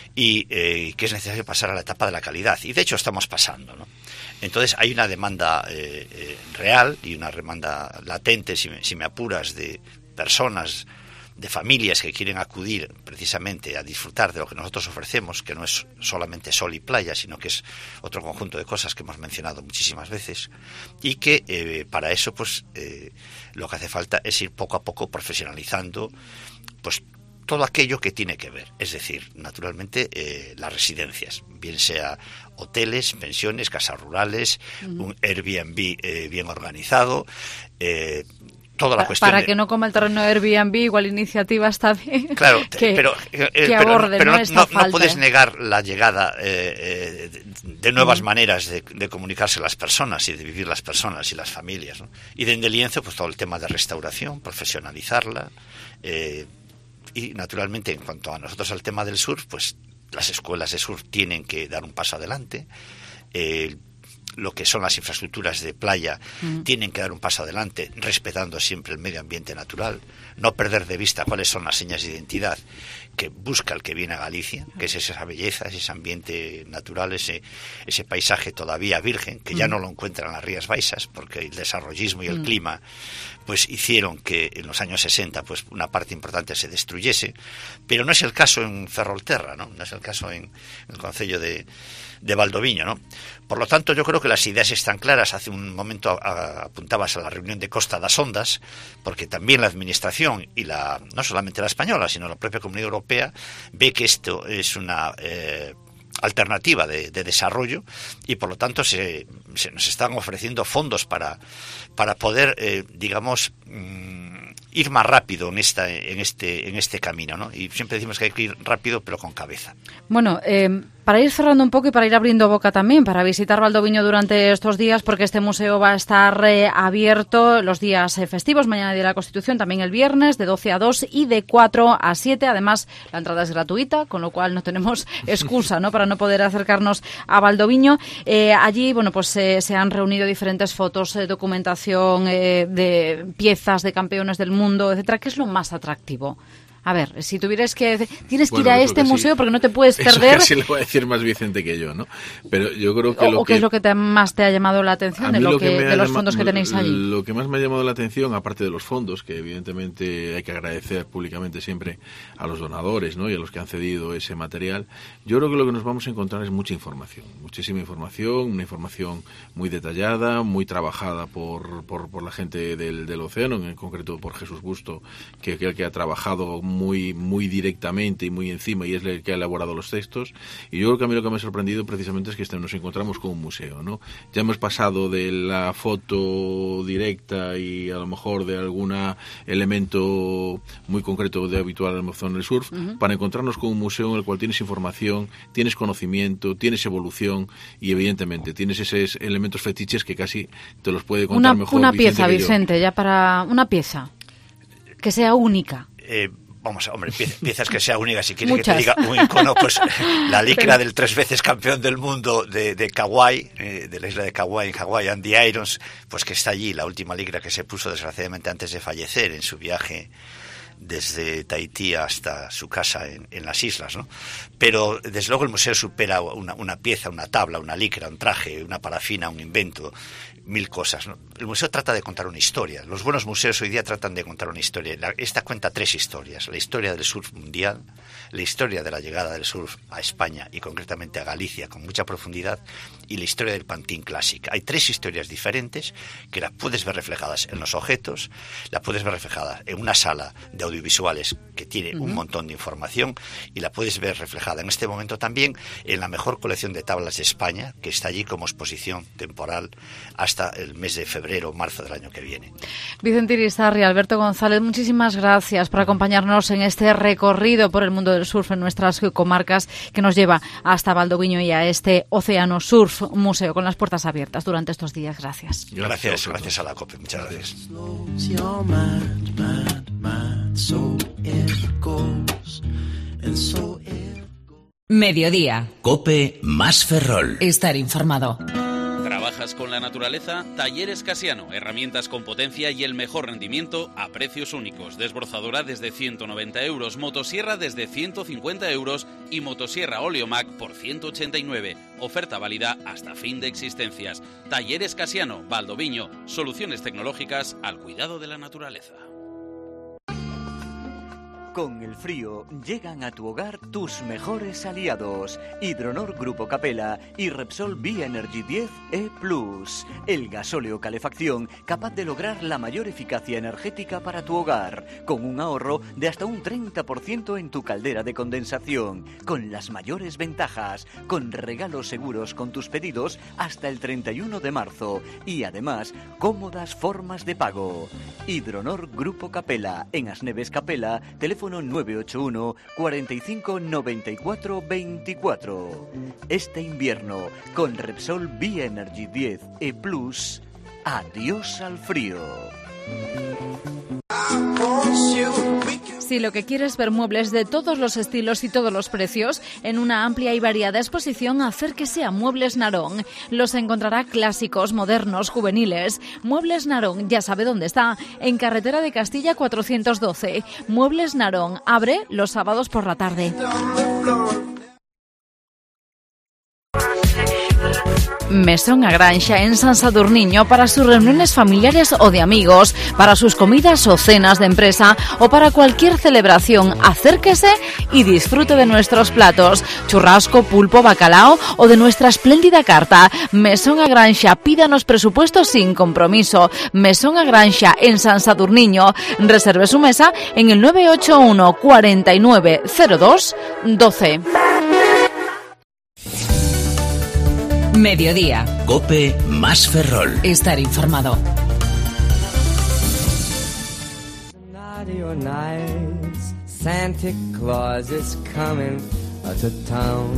S5: Y eh, que es necesario pasar a la etapa de la calidad. Y de hecho estamos pasando, ¿no? Entonces hay una demanda eh, eh, real y una demanda latente, si me, si me apuras, de personas, de familias que quieren acudir precisamente a disfrutar de lo que nosotros ofrecemos, que no es solamente sol y playa, sino que es otro conjunto de cosas que hemos mencionado muchísimas veces, y que eh, para eso pues eh, lo que hace falta es ir poco a poco profesionalizando pues todo aquello que tiene que ver, es decir, naturalmente eh, las residencias, bien sea hoteles, pensiones, casas rurales, uh-huh. un Airbnb eh, bien organizado, eh, toda la cuestión
S2: para
S5: de...
S2: que no coma el terreno Airbnb, igual iniciativa está bien.
S5: Claro,
S2: que,
S5: pero, eh,
S2: que
S5: pero,
S2: aborde,
S5: pero
S2: no,
S5: no,
S2: esta
S5: no,
S2: falta,
S5: no puedes
S2: eh.
S5: negar la llegada eh, eh, de, de nuevas
S2: mm.
S5: maneras de, de comunicarse las personas y de vivir las personas y las familias, ¿no? Y de Lienzo, pues todo el tema de restauración, profesionalizarla, eh, y naturalmente en cuanto a nosotros al tema del surf, pues las escuelas de surf tienen que dar un paso adelante, eh, lo que son las infraestructuras de playa mm. tienen que dar un paso adelante, respetando siempre el medio ambiente natural, no perder de vista cuáles son las señas de identidad que busca el que viene a Galicia, que es esa belleza, ese ambiente natural, ese ese paisaje todavía virgen, que ya mm. no lo encuentran en las Rías Baixas, porque el desarrollismo y el mm. clima pues hicieron que en los años sesenta pues una parte importante se destruyese, pero no es el caso en Ferrolterra, ¿no? No es el caso en el concello de, de Valdoviño, ¿no? Por lo tanto, yo creo que las ideas están claras. Hace un momento a, apuntabas a la reunión de Costa das Ondas, porque también la administración y la no solamente la española, sino la propia Comunidad Europea ve que esto es una eh, alternativa de, de desarrollo y por lo tanto se, se nos están ofreciendo fondos para, para poder, eh, digamos, mmm, ir más rápido en esta en este en este camino, ¿no? Y siempre decimos que hay que ir rápido pero con cabeza.
S2: Bueno, eh, para ir cerrando un poco y para ir abriendo boca también, para visitar Valdoviño durante estos días, porque este museo va a estar eh, abierto los días eh, festivos, mañana Día de la Constitución, también el viernes, de doce a dos y de cuatro a siete. Además, la entrada es gratuita, con lo cual no tenemos excusa, ¿no?, para no poder acercarnos a Valdoviño. Eh, allí, bueno, pues eh, se han reunido diferentes fotos, eh, documentación eh, de piezas de campeones del mundo, etcétera. ¿Qué es lo más atractivo? A ver, si tuvieras que... Tienes que bueno, ir a este museo sí, porque no te puedes perder...
S6: Eso casi lo va a decir más Vicente que yo, ¿no? Pero yo creo que...
S2: O,
S6: lo
S2: o qué es lo que te, más te ha llamado la atención de, lo que, que de los fondos que tenéis allí.
S6: Lo que más me ha llamado la atención, aparte de los fondos, que evidentemente hay que agradecer públicamente siempre a los donadores, ¿no?, y a los que han cedido ese material, yo creo que lo que nos vamos a encontrar es mucha información, muchísima información, una información muy detallada, muy trabajada por, por, por la gente del, del océano, en concreto por Jesús Busto, que, que, que ha trabajado muy, muy directamente y muy encima, y es el que ha elaborado los textos. Y yo creo que a mí lo que me ha sorprendido precisamente es que este, nos encontramos con un museo, ¿no? Ya hemos pasado de la foto directa y a lo mejor de algún elemento muy concreto de habitual en el surf, uh-huh. para encontrarnos con un museo en el cual tienes información, tienes conocimiento, tienes evolución y evidentemente tienes esos elementos fetiches que casi te los puede contar
S2: una,
S6: mejor
S2: una
S6: Vicente
S2: pieza,
S6: que yo.
S2: Vicente, ya para una pieza que sea única.
S5: Eh, Vamos, hombre, piezas que sea única. Si quieres
S2: Muchas.
S5: que te diga un icono, pues la licra del tres veces campeón del mundo de, de Kauai, eh, de la isla de Kauai, en Hawái, Andy Irons, pues que está allí, la última licra que se puso desgraciadamente antes de fallecer en su viaje desde Tahití hasta su casa en, en las islas, ¿no? Pero desde luego el museo supera una, una pieza, una tabla, una licra, un traje, una parafina, un invento, mil cosas, ¿no? El museo trata de contar una historia. Los buenos museos hoy día tratan de contar una historia. La, esta cuenta tres historias: la historia del surf mundial, la historia de la llegada del surf a España y concretamente a Galicia con mucha profundidad, y la historia del pantín clásico. Hay tres historias diferentes que las puedes ver reflejadas en los objetos, las puedes ver reflejadas en una sala de audiovisuales que tiene uh-huh. un montón de información, y la puedes ver reflejada en este momento también en la mejor colección de tablas de España, que está allí como exposición temporal hasta el mes de febrero o marzo del año que viene.
S2: Vicente Irizarry, Alberto González, muchísimas gracias por acompañarnos en este recorrido por el mundo del surf en nuestras comarcas que nos lleva hasta Valdoviño y a este Océano Surf Museo con las puertas abiertas durante estos días. Gracias.
S5: Gracias, gracias a la COPE. Muchas gracias.
S9: Mediodía.
S11: COPE más Ferrol.
S9: Estar informado.
S4: ¿Trabajas con la naturaleza? Talleres Casiano. Herramientas con potencia y el mejor rendimiento a precios únicos. Desbrozadora desde ciento noventa euros, motosierra desde ciento cincuenta euros y motosierra Oleomac por ciento ochenta y nueve. Oferta válida hasta fin de existencias. Talleres Casiano, Valdoviño. Soluciones tecnológicas al cuidado de la naturaleza.
S1: Con el frío llegan a tu hogar tus mejores aliados. Hidronor Grupo Capella y Repsol B-Energy diez E Plus. El gasóleo calefacción capaz de lograr la mayor eficacia energética para tu hogar, con un ahorro de hasta un treinta por ciento en tu caldera de condensación, con las mayores ventajas, con regalos seguros con tus pedidos hasta el treinta y uno de marzo y además cómodas formas de pago. Hidronor Grupo Capella, en Asneves Capella, teléfono nueve ocho uno, cuarenta y cinco, noventa y cuatro, veinticuatro. Este invierno, con Repsol B-Energy diez E Plus, adiós al frío.
S2: Si lo que quieres ver muebles de todos los estilos y todos los precios en una amplia y variada exposición, acérquese a Muebles Narón. Los encontrará clásicos, modernos, juveniles. Muebles Narón, ya sabe dónde está, en Carretera de Castilla cuatrocientos doce. Muebles Narón, abre los sábados por la tarde. Mesón Agranxa en San Sadurniño para sus reuniones familiares o de amigos, para sus comidas o cenas de empresa o para cualquier celebración. Acérquese y disfrute de nuestros platos, churrasco, pulpo, bacalao o de nuestra espléndida carta. Mesón Agranxa, pídanos presupuestos sin compromiso. Mesón Agranxa en San Sadurniño. Reserve su mesa en el nueve ocho uno, cuarenta y nueve, cero dos, doce.
S9: Mediodía.
S11: COPE más Ferrol.
S9: Estar informado.
S7: Santa Claus is coming to town.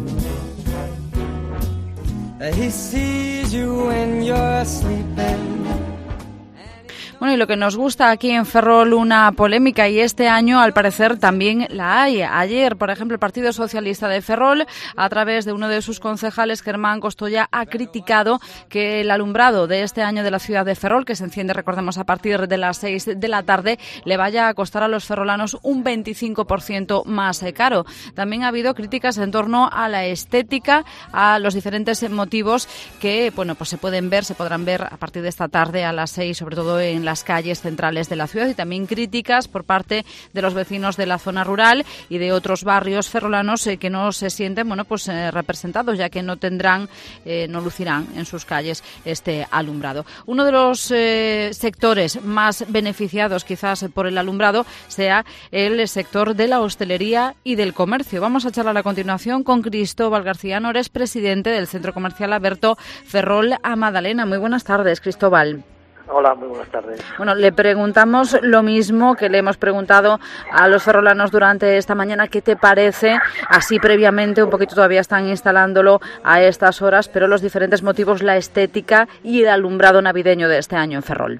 S7: He sees you when you're sleeping.
S2: Bueno, y lo que nos gusta aquí en Ferrol, una polémica, y este año al parecer también la hay. Ayer, por ejemplo, el Partido Socialista de Ferrol, a través de uno de sus concejales, Germán Costoya, ha criticado que el alumbrado de este año de la ciudad de Ferrol, que se enciende, recordemos, a partir de las seis de la tarde, le vaya a costar a los ferrolanos un veinticinco por ciento más caro. También ha habido críticas en torno a la estética, a los diferentes motivos que, bueno, pues se pueden ver, se podrán ver a partir de esta tarde a las seis, sobre todo en las las calles centrales de la ciudad, y también críticas por parte de los vecinos de la zona rural y de otros barrios ferrolanos eh, que no se sienten bueno, pues, eh, representados, ya que no tendrán, eh, no lucirán en sus calles este alumbrado. Uno de los eh, sectores más beneficiados quizás por el alumbrado sea el sector de la hostelería y del comercio. Vamos a charlar a continuación con Cristóbal García Nores, presidente del Centro Comercial Alberto Ferrol a Madalena. Muy buenas tardes, Cristóbal.
S8: Hola, muy buenas tardes.
S2: Bueno, le preguntamos lo mismo que le hemos preguntado a los ferrolanos durante esta mañana. ¿Qué te parece? Así previamente, un poquito todavía están instalándolo a estas horas, pero los diferentes motivos, la estética y el alumbrado navideño de este año en Ferrol.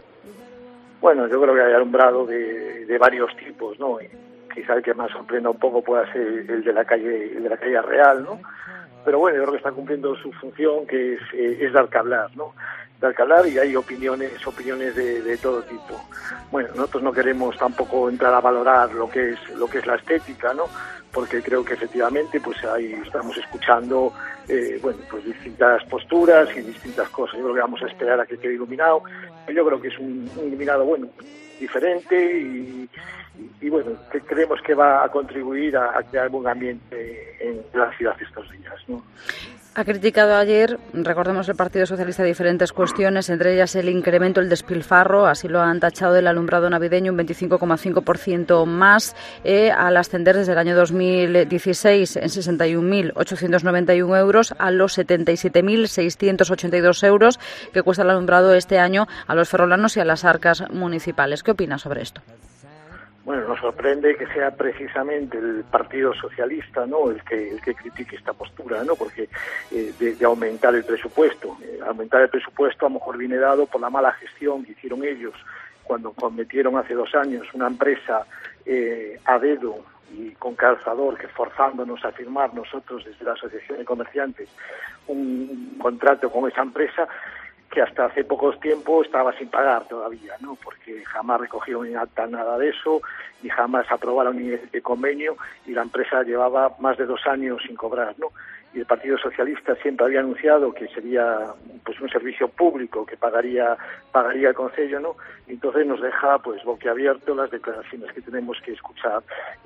S8: Bueno, yo creo que hay alumbrado de, de varios tipos, ¿no? Y quizá el que más sorprenda un poco pueda ser el de la calle, el de la calle Real, ¿no? Pero bueno, yo creo que está cumpliendo su función, que es, eh, es dar que hablar, ¿no? Dar que hablar, y hay opiniones, opiniones de, de todo tipo. Bueno, nosotros no queremos tampoco entrar a valorar lo que es, lo que es la estética, ¿no? Porque creo que efectivamente, pues ahí estamos escuchando, eh, bueno, pues distintas posturas y distintas cosas. Yo creo que vamos a esperar a que quede iluminado. Yo creo que es un, un iluminado, bueno, diferente y, y, y bueno, que creemos que va a contribuir a, a crear buen ambiente en la ciudad estos días, ¿no?
S2: Ha criticado ayer, recordemos, el Partido Socialista diferentes cuestiones, entre ellas el incremento, el despilfarro, así lo han tachado del alumbrado navideño, un veinticinco coma cinco por ciento más, eh, al ascender desde el año dos mil dieciséis en sesenta y un mil ochocientos noventa y uno euros a los setenta y siete mil seiscientos ochenta y dos euros que cuesta el alumbrado este año a los ferrolanos y a las arcas municipales. ¿Qué opina sobre esto?
S8: Bueno, nos sorprende que sea precisamente el Partido Socialista, ¿no?, el que el que critique esta postura, ¿no?, porque eh, de, de aumentar el presupuesto, eh, aumentar el presupuesto a lo mejor viene dado por la mala gestión que hicieron ellos cuando cometieron hace dos años una empresa eh, a dedo y con calzador, que forzándonos a firmar nosotros desde la Asociación de Comerciantes un contrato con esa empresa que hasta hace pocos tiempos estaba sin pagar todavía, ¿no?, porque jamás recogieron en acta nada de eso y jamás aprobaron ni el convenio, y la empresa llevaba más de dos años sin cobrar, ¿no? Y el Partido Socialista siempre había anunciado que sería pues un servicio público que pagaría pagaría el Concello, ¿no? Y entonces nos deja pues boquiabierto las declaraciones que tenemos que escuchar,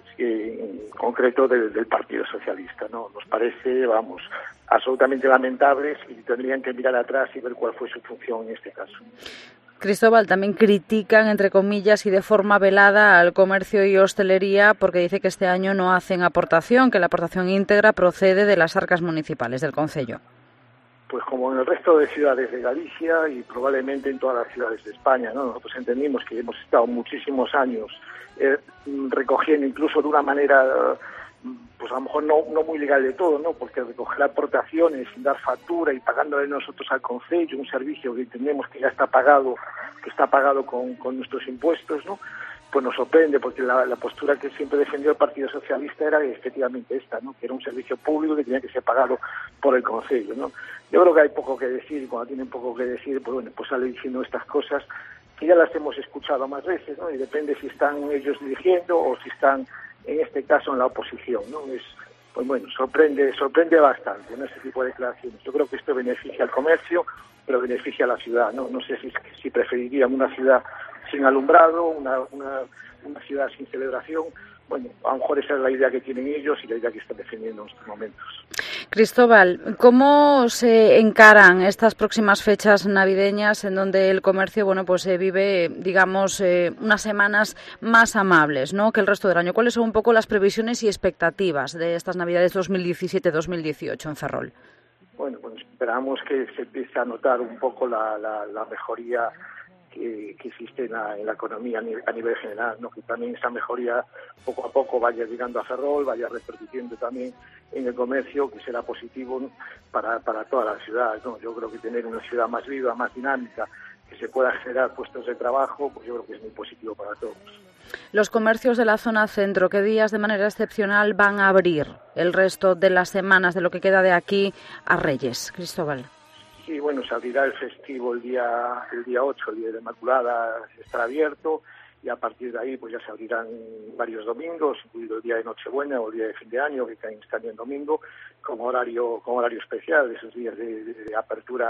S8: eh, en concreto del, del Partido Socialista, ¿no? Nos parece, vamos, absolutamente lamentables, y tendrían que mirar atrás y ver cuál fue su función en este caso.
S2: Cristóbal, también critican, entre comillas, y de forma velada al comercio y hostelería, porque dice que este año no hacen aportación, que la aportación íntegra procede de las arcas municipales del concello.
S8: Pues como en el resto de ciudades de Galicia y probablemente en todas las ciudades de España, ¿no? Nosotros entendimos que hemos estado muchísimos años eh, recogiendo, incluso de una manera, pues a lo mejor no, no muy legal de todo, ¿no?, porque recoger aportaciones sin dar factura y pagándole nosotros al concello un servicio que entendemos que ya está pagado, que está pagado con, con nuestros impuestos, ¿no?, pues nos sorprende, porque la, la postura que siempre defendió el Partido Socialista era efectivamente esta, ¿no?, que era un servicio público que tenía que ser pagado por el concello, ¿no? Yo creo que hay poco que decir, y cuando tienen poco que decir, pues bueno, pues sale diciendo estas cosas que ya las hemos escuchado más veces, ¿no?, y depende si están ellos dirigiendo o si están, en este caso, en la oposición, ¿no? Es, pues bueno, sorprende sorprende bastante, ¿no?, este tipo de declaraciones. Yo creo que esto beneficia al comercio, pero beneficia a la ciudad, ¿no? No sé si, si preferirían una ciudad sin alumbrado, una, una, una ciudad sin celebración. Bueno, a lo mejor esa es la idea que tienen ellos y la idea que están defendiendo en estos momentos.
S2: Cristóbal, ¿cómo se encaran estas próximas fechas navideñas en donde el comercio, bueno, pues eh, vive, digamos, eh, unas semanas más amables, ¿no?, que el resto del año? ¿Cuáles son un poco las previsiones y expectativas de estas Navidades dos mil diecisiete dos mil dieciocho en Ferrol?
S8: Bueno, pues esperamos que se empiece a notar un poco la, la, la mejoría que, que existe en la, en la economía a nivel, a nivel general, ¿no?, que también esa mejoría poco a poco vaya llegando a Ferrol, vaya repercutiendo también en el comercio, que será positivo, ¿no?, para, para toda la ciudad, ¿no? Yo creo que tener una ciudad más viva, más dinámica, que se pueda generar puestos de trabajo, pues yo creo que es muy positivo para todos.
S2: Los comercios de la zona centro, ¿qué días de manera excepcional van a abrir el resto de las semanas de lo que queda de aquí a Reyes? Cristóbal.
S8: Sí, bueno, se abrirá el festivo el día el día ocho, el día de la Inmaculada estará abierto, y a partir de ahí pues ya se abrirán varios domingos, incluido el día de Nochebuena o el día de fin de año, que caen este año en domingo, con horario con horario especial, esos días de, de, de apertura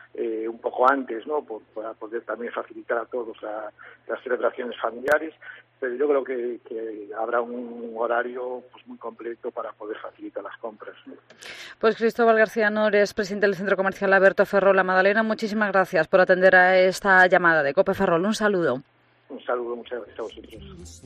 S8: eh, un poco antes, ¿no? Por, para poder también facilitar a todos la, las celebraciones familiares, pero yo creo que, que habrá un horario pues muy completo para poder facilitar las compras, ¿no?
S2: Pues Cristóbal García Nores, presidente del Centro Comercial Alberto Ferrol La Madalena, muchísimas gracias por atender a esta llamada de COPE Ferrol. Un saludo.
S8: Un saludo, muchas gracias a vosotros.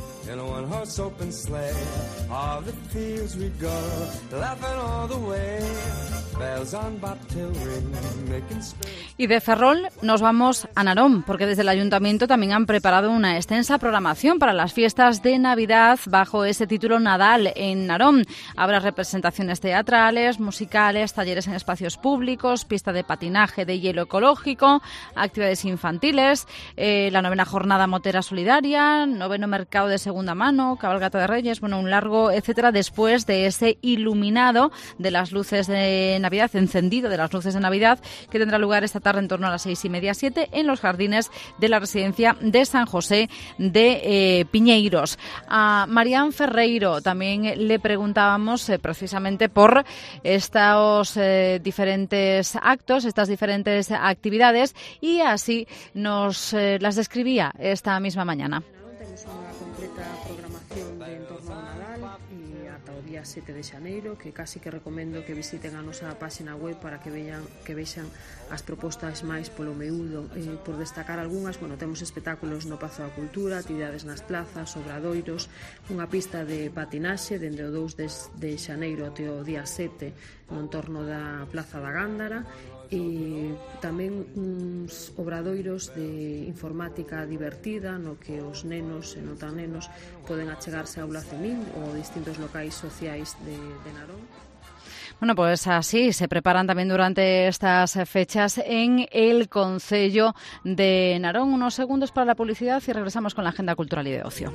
S2: Y de Ferrol nos vamos a Narón, porque desde el Ayuntamiento también han preparado una extensa programación para las fiestas de Navidad bajo ese título Nadal en Narón. Habrá representaciones teatrales, musicales, talleres en espacios públicos, pista de patinaje de hielo ecológico, actividades infantiles, eh, la novena jornada Jornada Motera Solidaria, noveno mercado de segunda mano, cabalgata de Reyes, bueno, un largo etcétera, después de ese iluminado de las luces de Navidad, encendido de las luces de Navidad, que tendrá lugar esta tarde en torno a las seis y media, siete, en los jardines de la residencia de San José de eh, Piñeiros. A Marián Ferreiro también le preguntábamos eh, precisamente por estos eh, diferentes actos, estas diferentes actividades, y así nos eh, las describía esta misma mañana.
S10: Temos unha completa programación de entorno ao Nadal e ata o día sete de xaneiro, que casi que recomendo que visiten a nosa páxina web para que vean que vexan as propostas máis polo miúdo. Eh, por destacar algunhas, bueno, temos espectáculos no Pazo da Cultura, actividades nas plazas, obradoiros, unha pista de patinaxe dende o dous de xaneiro até o día sete no entorno da Plaza da Gándara, e tamén uns obradoiros de informática divertida no que os nenos e non tan nenos poden achegarse a Aula Cemín ou distintos locais sociais de, de Narón.
S2: Bueno, pues así se preparan también durante estas fechas en el concello de Narón. Unos segundos para la publicidad y regresamos con la agenda cultural y de ocio.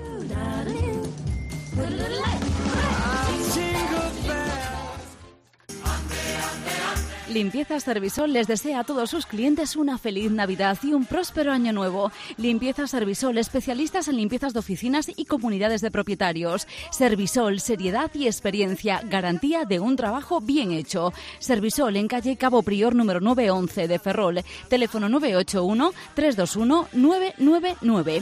S2: Limpiezas Servisol les desea a todos sus clientes una feliz Navidad y un próspero año nuevo. Limpiezas Servisol, especialistas en limpiezas de oficinas y comunidades de propietarios. Servisol, seriedad y experiencia, garantía de un trabajo bien hecho. Servisol en calle Cabo Prior número nueve once de Ferrol, teléfono nueve ocho uno, tres dos uno, nueve nueve nueve.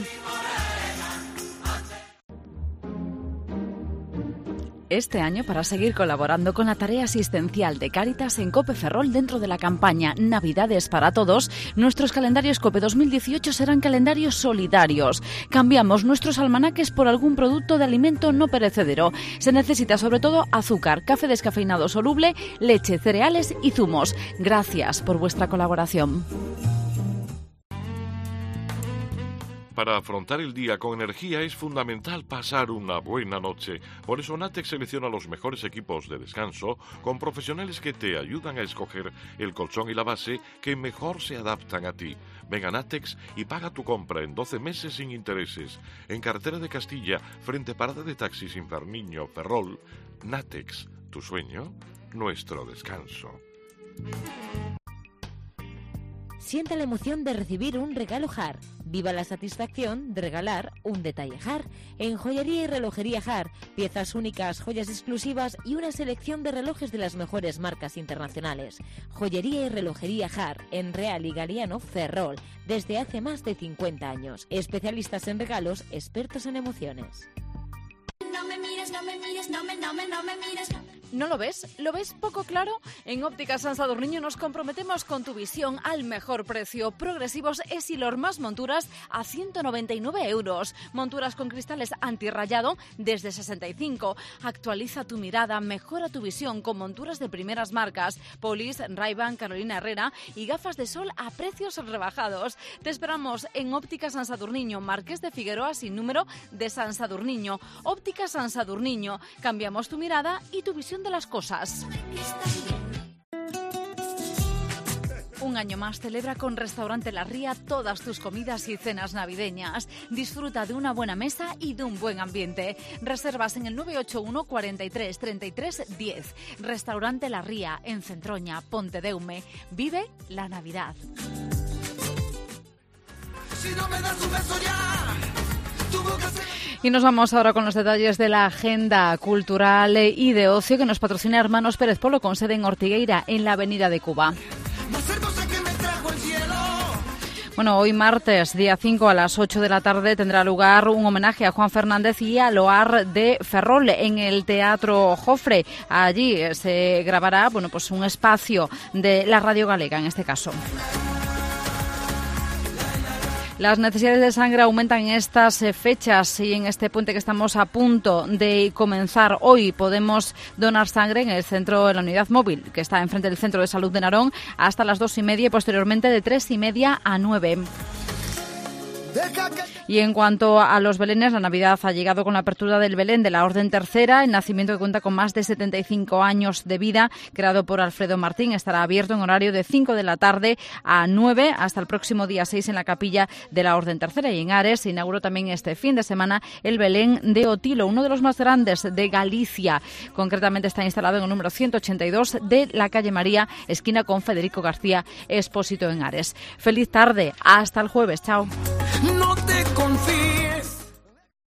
S2: Este año, para seguir colaborando con la tarea asistencial de Cáritas en COPE Ferrol dentro de la campaña Navidades para Todos, nuestros calendarios COPE dos mil dieciocho serán calendarios solidarios. Cambiamos nuestros almanaques por algún producto de alimento no perecedero. Se necesita sobre todo azúcar, café descafeinado soluble, leche, cereales y zumos. Gracias por vuestra colaboración.
S14: Para afrontar el día con energía es fundamental pasar una buena noche. Por eso Natex selecciona los mejores equipos de descanso con profesionales que te ayudan a escoger el colchón y la base que mejor se adaptan a ti. Ven a Natex y paga tu compra en doce meses sin intereses. En Carretera de Castilla, frente a Parada de Taxis Inferniño, Ferrol, Natex, tu sueño, nuestro descanso.
S12: Sienta la emoción de recibir un regalo Jar. Viva la satisfacción de regalar un detalle Jar. En Joyería y Relojería Jar, piezas únicas, joyas exclusivas y una selección de relojes de las mejores marcas internacionales. Joyería y Relojería Jar, en Real y Galiano, Ferrol, desde hace más de cincuenta años. Especialistas en regalos, expertos en emociones.
S15: No me mires, no me mires, no me, no me, no me mires.
S2: ¿No lo ves? ¿Lo ves poco claro? En Ópticas San Sadurniño nos comprometemos con tu visión al mejor precio. Progresivos Essilor más monturas a ciento noventa y nueve euros. Monturas con cristales antirrayado desde sesenta y cinco. Actualiza tu mirada, mejora tu visión con monturas de primeras marcas. Polis, Ray-Ban, Carolina Herrera y gafas de sol a precios rebajados. Te esperamos en Ópticas San Sadurniño, Marqués de Figueroa sin número de San Sadurniño. Ópticas San Sadurniño. Cambiamos tu mirada y tu visión de las cosas. Un año más celebra con Restaurante La Ría todas tus comidas y cenas navideñas. Disfruta de una buena mesa y de un buen ambiente. Reservas en el nueve ocho uno, cuarenta y tres, treinta y tres, diez. Restaurante La Ría en Centroña, Pontedeume. Vive la Navidad.
S15: Si no me das un beso ya.
S2: Y nos vamos ahora con los detalles de la agenda cultural y de ocio que nos patrocina Hermanos Pérez Polo con sede en Ortigueira, en la Avenida de Cuba.
S15: Más hermosa que me
S2: Bueno, hoy martes, día cinco, a las ocho de la tarde, tendrá lugar un homenaje a Juan Fernández y a Loar de Ferrol en el Teatro Jofre. Allí se grabará, bueno, pues un espacio de la Radio Galega, en este caso. Las necesidades de sangre aumentan en estas fechas y en este puente que estamos a punto de comenzar. Hoy podemos donar sangre en el centro de la unidad móvil, que está enfrente del Centro de Salud de Narón, hasta las dos y media y posteriormente de tres y media a nueve. Y en cuanto a los belenes, la Navidad ha llegado con la apertura del Belén de la Orden Tercera, el nacimiento que cuenta con más de setenta y cinco años de vida, creado por Alfredo Martín. Estará abierto en horario de cinco de la tarde a nueve hasta el próximo día seis en la capilla de la Orden Tercera. Y en Ares se inauguró también este fin de semana el Belén de Otilo, uno de los más grandes de Galicia. Concretamente está instalado en el número ciento ochenta y dos de la calle María, esquina con Federico García Expósito en Ares. Feliz tarde, hasta el jueves, chao.
S7: No te confíes.